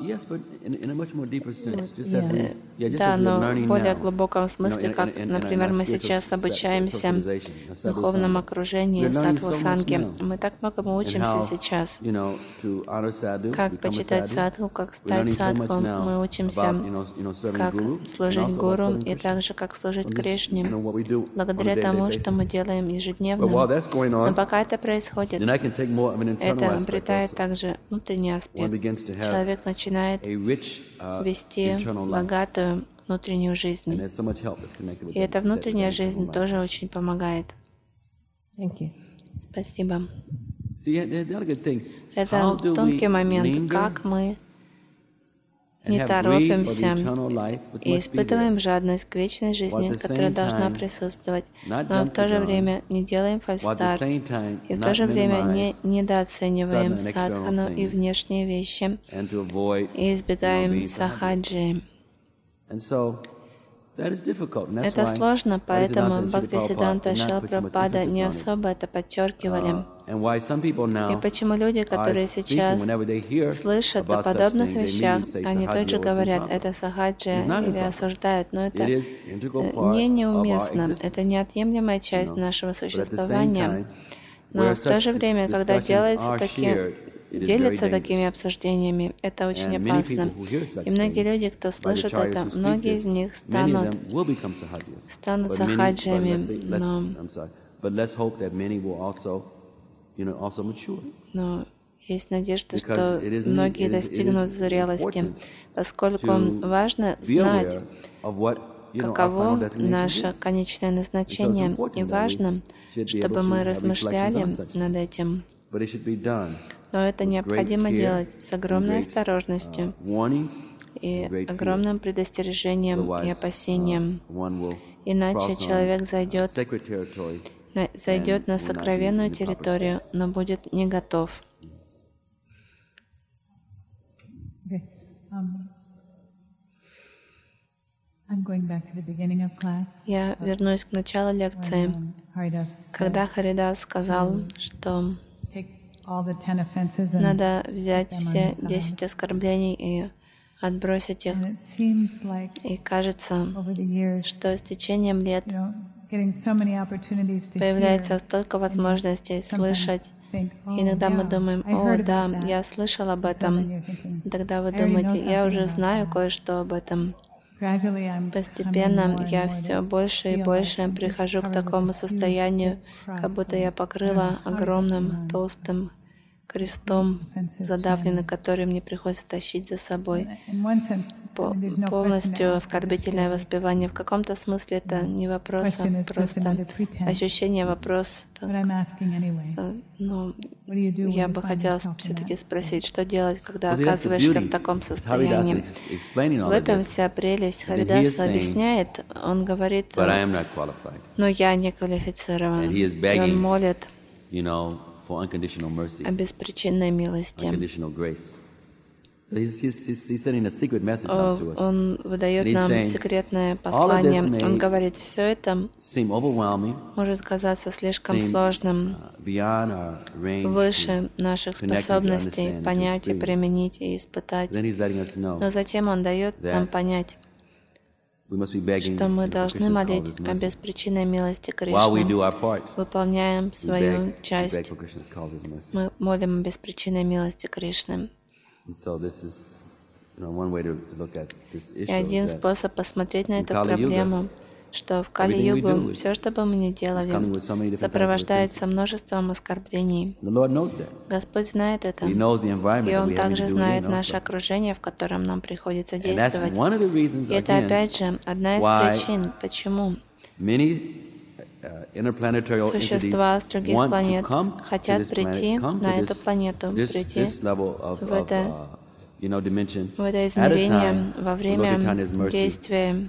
Да, но в более глубоком смысле, как, например, мы сейчас обучаемся в духовном окружении садху-санги. Мы так многому учимся сейчас. Как почитать садху, как стать садху. Мы учимся, как служить гуру и также как служить Кришне, благодаря тому, что мы делаем ежедневно. Но пока это происходит, это обретает также внутренний аспект. Человек начинает вести богатую внутреннюю жизнь. И эта внутренняя жизнь тоже очень помогает. Спасибо. Это тонкий момент, как мы не торопимся и испытываем жадность к вечной жизни, которая должна присутствовать, но в то же время не делаем фальстарт, и в то же время не недооцениваем садхану и внешние вещи, и избегаем сахаджи. Это сложно, поэтому Бхактисиддханта Шрила Прабхупада не особо это подчеркивали. И почему люди, которые сейчас слышат о подобных вещах, они тут же говорят, это сахаджи или осуждают, но это не неуместно, это неотъемлемая часть нашего существования. Но в то же время, когда делается таким, делятся такими обсуждениями, это очень опасно. И многие люди, кто слышит это, многие из них станут, станут сахаджиями, но, но есть надежда, что многие достигнут зрелости, поскольку важно знать, каково наше конечное назначение, и важно, чтобы мы размышляли над этим. Но это необходимо делать с огромной осторожностью и огромным предостережением и опасением. Иначе человек зайдет, зайдет на сокровенную территорию, но будет не готов. Я вернусь к началу лекции, когда Харидас сказал, что надо взять все десять оскорблений и отбросить их. И кажется, что с течением лет появляется столько возможностей слышать. Иногда мы думаем, о, да, я слышал об этом. Тогда вы думаете, я уже знаю кое-что об этом. Постепенно я все больше и больше прихожу к такому состоянию, как будто я покрыла огромным толстым крестом, задавленный, который мне приходится тащить за собой. Полностью оскорбительное воспевание. В каком-то смысле это не вопрос, а просто ощущение вопрос. Но я бы хотела все-таки спросить, что делать, когда оказываешься в таком состоянии. В этом вся прелесть. Харидас объясняет, он говорит, но я не квалифицирован. И он молит о беспричинной милости. Он выдает нам секретное послание. Он говорит, все это может казаться слишком сложным, выше наших способностей понять и применить и испытать. Но затем он дает нам понять, что мы должны молить о беспричинной милости Кришны. Выполняем свою часть. Мы молим о беспричинной милости Кришны. И один способ посмотреть на эту проблему что в Кали-югу все, что бы мы ни делали, сопровождается множеством оскорблений. Господь знает это, и Он также знает наше окружение, в котором нам приходится действовать. И это, опять же, одна из причин, почему существа с других планет хотят прийти на эту планету, прийти в это, в это измерение во время действия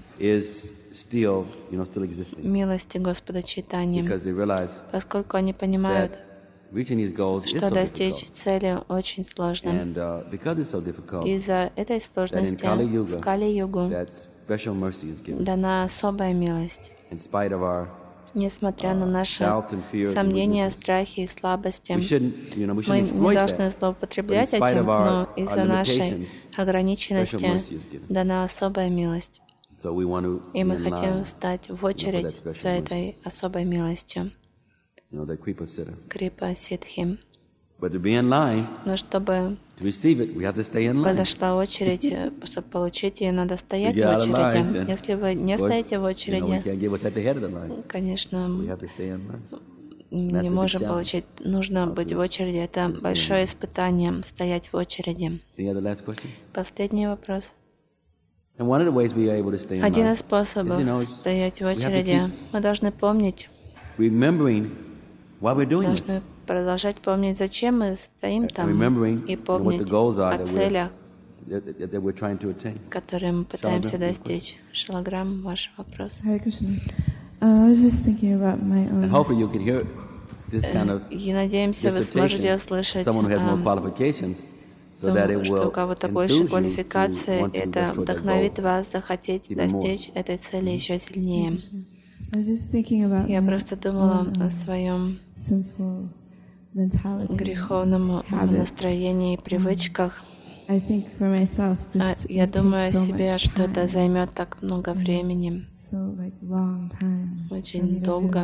милости Господа Чайтаньи, поскольку они понимают, что достичь цели очень сложно. Из-за этой сложности в Кали-югу дана особая милость. Несмотря на наши сомнения, страхи и слабости, мы не должны злоупотреблять этим, но из-за нашей ограниченности дана особая милость. И мы хотим встать в очередь за этой особой милостью. Крипа Сиддхи. Но чтобы подошла очередь, чтобы получить ее, надо стоять в очереди. Если вы не стоите в очереди, конечно, не можем получить. Нужно быть в очереди. Это большое испытание, стоять в очереди. Последний вопрос. Один из способов стоять в очереди. Мы должны помнить, должны продолжать помнить, зачем мы стоим там, и помнить о целях, которые мы пытаемся достичь. Шилаграм, ваш вопрос. И надеемся, вы сможете услышать, думаю, что у кого-то больше квалификации, это вдохновит вас захотеть достичь этой цели еще сильнее. Я просто думала о своем греховном настроении и привычках. Я думаю о себе, что это займет так много времени, очень долго.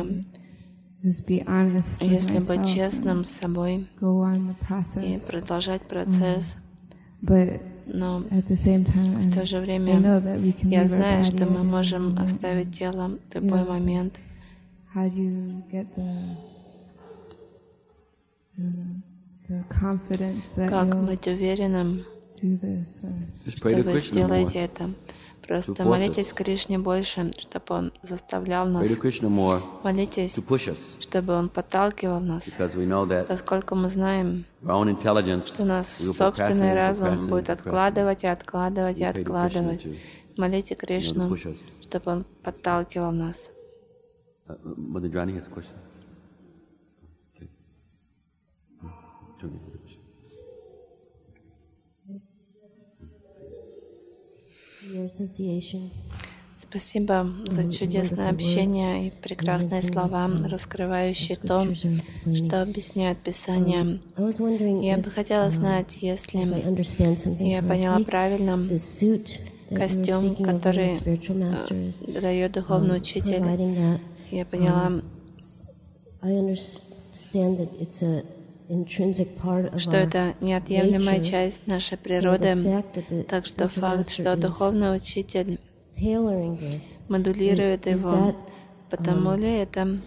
Если быть честным с собой и продолжать процесс, но в то же время я знаю, что мы можем оставить тело в любой момент. Как быть уверенным, что вы сделаете это? Просто молитесь Кришне больше, чтобы Он заставлял нас. Молитесь, чтобы Он подталкивал нас, поскольку мы знаем, что наш собственный разум будет откладывать и откладывать и откладывать. Молите Кришну, чтобы Он подталкивал нас. Спасибо за чудесное общение и прекрасные слова, раскрывающие то, что объясняет Писание. Я бы хотела знать, если я поняла правильно, костюм, который дает духовный учитель, я поняла, что это неотъемлемая часть нашей природы, так что факт, что духовный учитель модулирует его, потому ли это,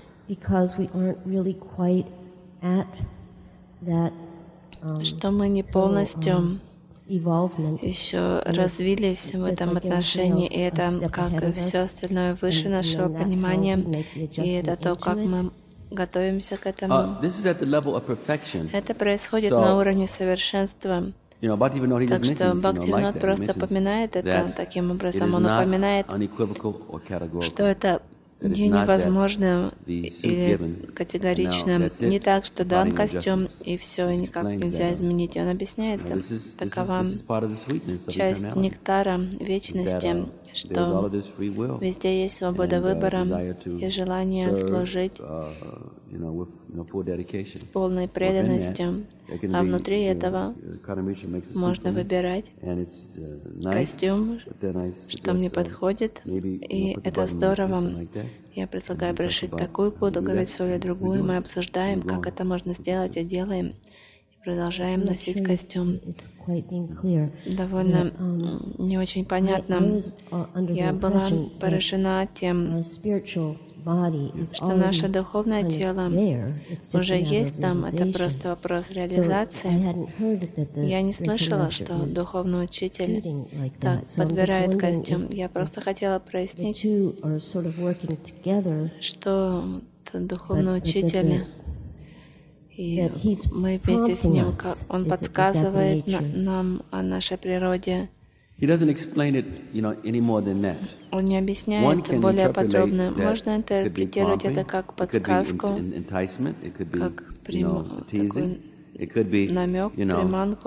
что мы не полностью еще развились в этом отношении, и это, как и все остальное, выше нашего понимания, и это то, как мы готовимся к этому. Uh, Это происходит so, на уровне совершенства. You know, так что Бхактивинод like просто упоминает это таким образом. Он упоминает, что это невозможно или категорично. Не так, что дан костюм, и все, и никак нельзя изменить. Он объясняет, такова часть нектара вечности, что везде есть свобода выбора и желание служить с полной преданностью, а внутри этого можно выбирать костюм, что мне подходит, и это здорово. Я предлагаю прошить такую пуду, говорить или другую, мы обсуждаем, как это можно сделать, и делаем. продолжаем носить костюм. Довольно не очень понятно. Я была поражена тем, что наше духовное тело уже есть там, это просто вопрос реализации. Я не слышала, что духовный учитель так подбирает костюм. Я просто хотела прояснить, что духовный учитель, и мы вместе с ним, он подсказывает нам о нашей природе. He doesn't explain it, you know, any more than that. Он не объясняет более подробно. Можно интерпретировать это как подсказку, как прям, такой намек, приманку.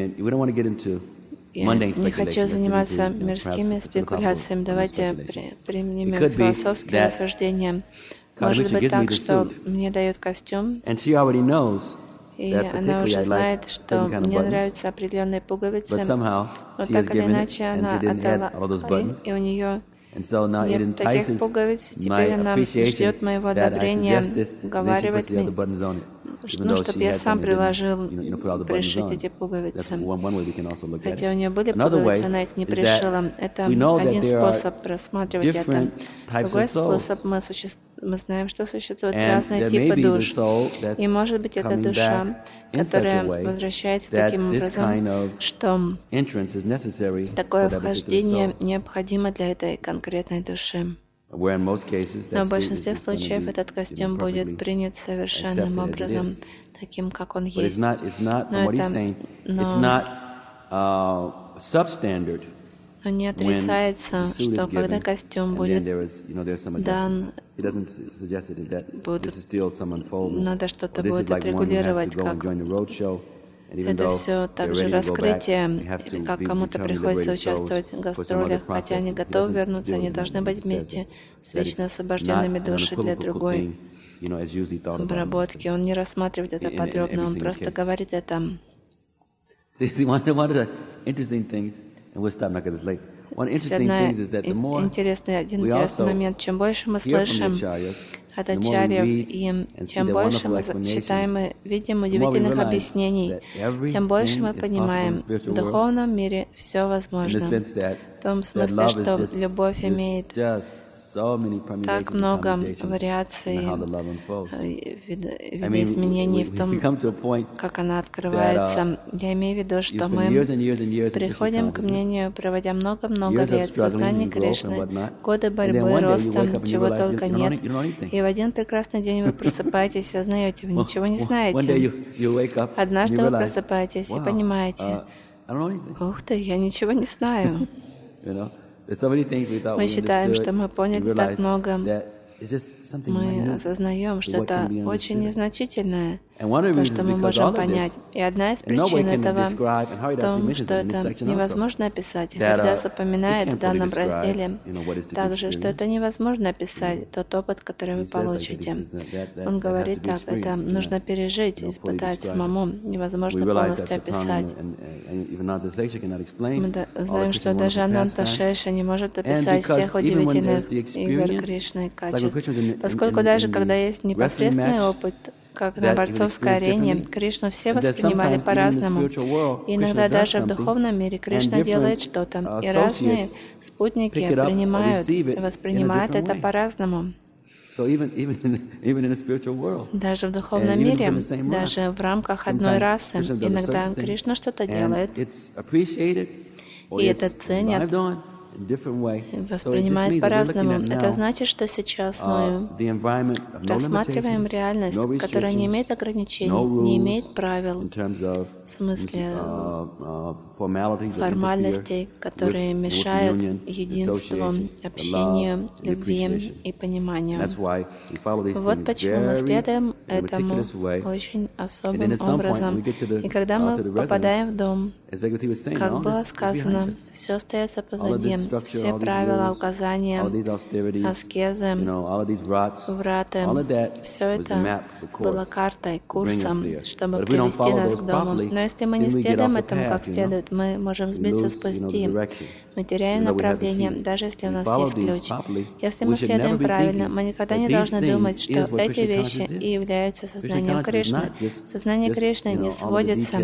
Я не хочу заниматься мирскими спекуляциями. Давайте применим философские рассуждения. Может быть так, что мне дают костюм, и она уже знает, что мне нравятся определенные пуговицы, но так или иначе она отдала, и у нее нет таких пуговиц. Теперь она ждет моего одобрения, уговаривает меня, ну, чтобы я сам приложил, пришить эти пуговицы. Хотя у нее были пуговицы, она их не пришила. Это один способ рассматривать это. Другой способ, мы, суще... мы знаем, что существуют разные типы душ. И может быть это душа, которая возвращается таким образом, что такое вхождение необходимо для этой конкретной души. Но в большинстве случаев этот костюм будет принят совершенным образом, таким, как он есть. Но это но, но не отрицается, что когда костюм будет дан, будут, надо что-то будет отрегулировать, как это все также раскрытие, как кому-то приходится участвовать в гастролях, хотя они готовы вернуться, они должны быть вместе с вечно освобожденными души для другой обработки. Он не рассматривает это подробно, он просто говорит это. Одна интересный, один интересный момент. Чем больше мы слышим от ачарьев, и чем больше мы читаем и видим удивительных объяснений, тем больше мы понимаем, в духовном мире все возможно. В том смысле, что любовь имеет так много вариаций, видоизменений в том, как она открывается. Я имею в виду, что мы приходим к мнению, проводя много-много лет сознания Кришны, годы борьбы, роста, чего только нет. И в один прекрасный день вы просыпаетесь и осознаете, вы ничего не знаете. Однажды вы просыпаетесь и понимаете, ух ты, я ничего не знаю. Мы считаем, что мы поняли так много. Мы осознаем, что это очень незначительное, то, что мы можем понять. И одна из причин этого в том, что это невозможно описать. Когда запоминает в данном разделе также, что это невозможно описать, тот опыт, который вы получите. Он говорит так, это нужно пережить, испытать самому, невозможно полностью описать. Мы знаем, что даже Ананта Шеша не может описать всех удивительных игр Кришны и качеств. Поскольку даже когда есть непосредственный опыт, как на борцовской арене, Кришну все воспринимали по-разному. И иногда даже в духовном мире Кришна делает что-то, и разные спутники принимают и воспринимают это по-разному. Даже в духовном мире, даже в рамках одной расы, иногда Кришна что-то делает, и это ценят, воспринимает по-разному. Это значит, что сейчас мы рассматриваем реальность, которая не имеет ограничений, не имеет правил, в смысле формальностей, которые мешают единству, общению, любви и пониманию. Вот почему мы следуем этому очень особым образом. И когда мы попадаем в дом, как было сказано, все остается позади. все правила, указания, аскезы, враты, все это было картой, курсом, чтобы привести нас к дому. Но если мы не следуем этому как следует, мы можем сбиться с пути. Мы теряем направление, даже если у нас есть ключ. Если мы следуем правильно, мы никогда не должны думать, что эти вещи и являются сознанием Кришны. Сознание Кришны не сводится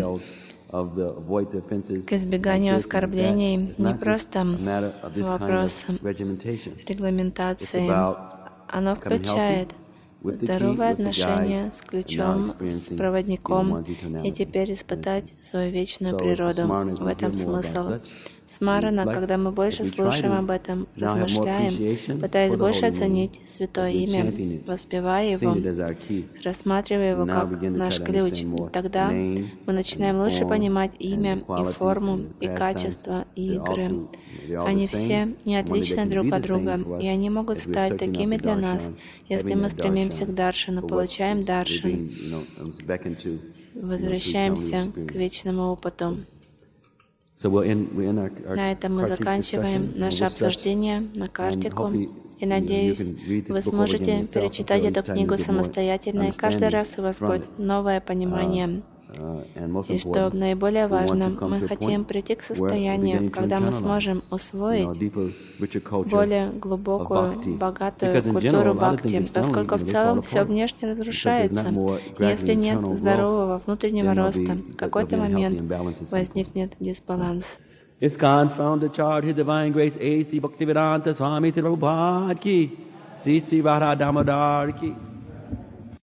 к избеганию оскорблений, не просто вопрос регламентации. Оно включает здоровые отношения с ключом, с проводником, и теперь испытать свою вечную природу. В этом смысл. Смарана, когда мы больше слушаем об этом, размышляем, пытаясь больше оценить Святое Имя, воспевая его, рассматривая его как наш ключ, тогда мы начинаем лучше понимать имя и форму, и качество игры. Они все не отличны друг от друга, и они могут стать такими для нас, если мы стремимся к даршану, получаем даршан, возвращаемся к вечному опыту. На этом мы заканчиваем наше обсуждение на картику. И надеюсь, вы сможете перечитать эту книгу самостоятельно, и каждый раз у вас будет новое понимание. И что наиболее важно, мы хотим прийти к состоянию, когда мы сможем усвоить более глубокую, богатую культуру бхакти, поскольку в целом все внешне разрушается. Если нет здорового внутреннего роста, в какой-то момент возникнет дисбаланс. ISKCON founder Chart His Divine Grace A C Bhaktivedanta Swami Prabhupada ki, Sri Sri Radha Damodar ki.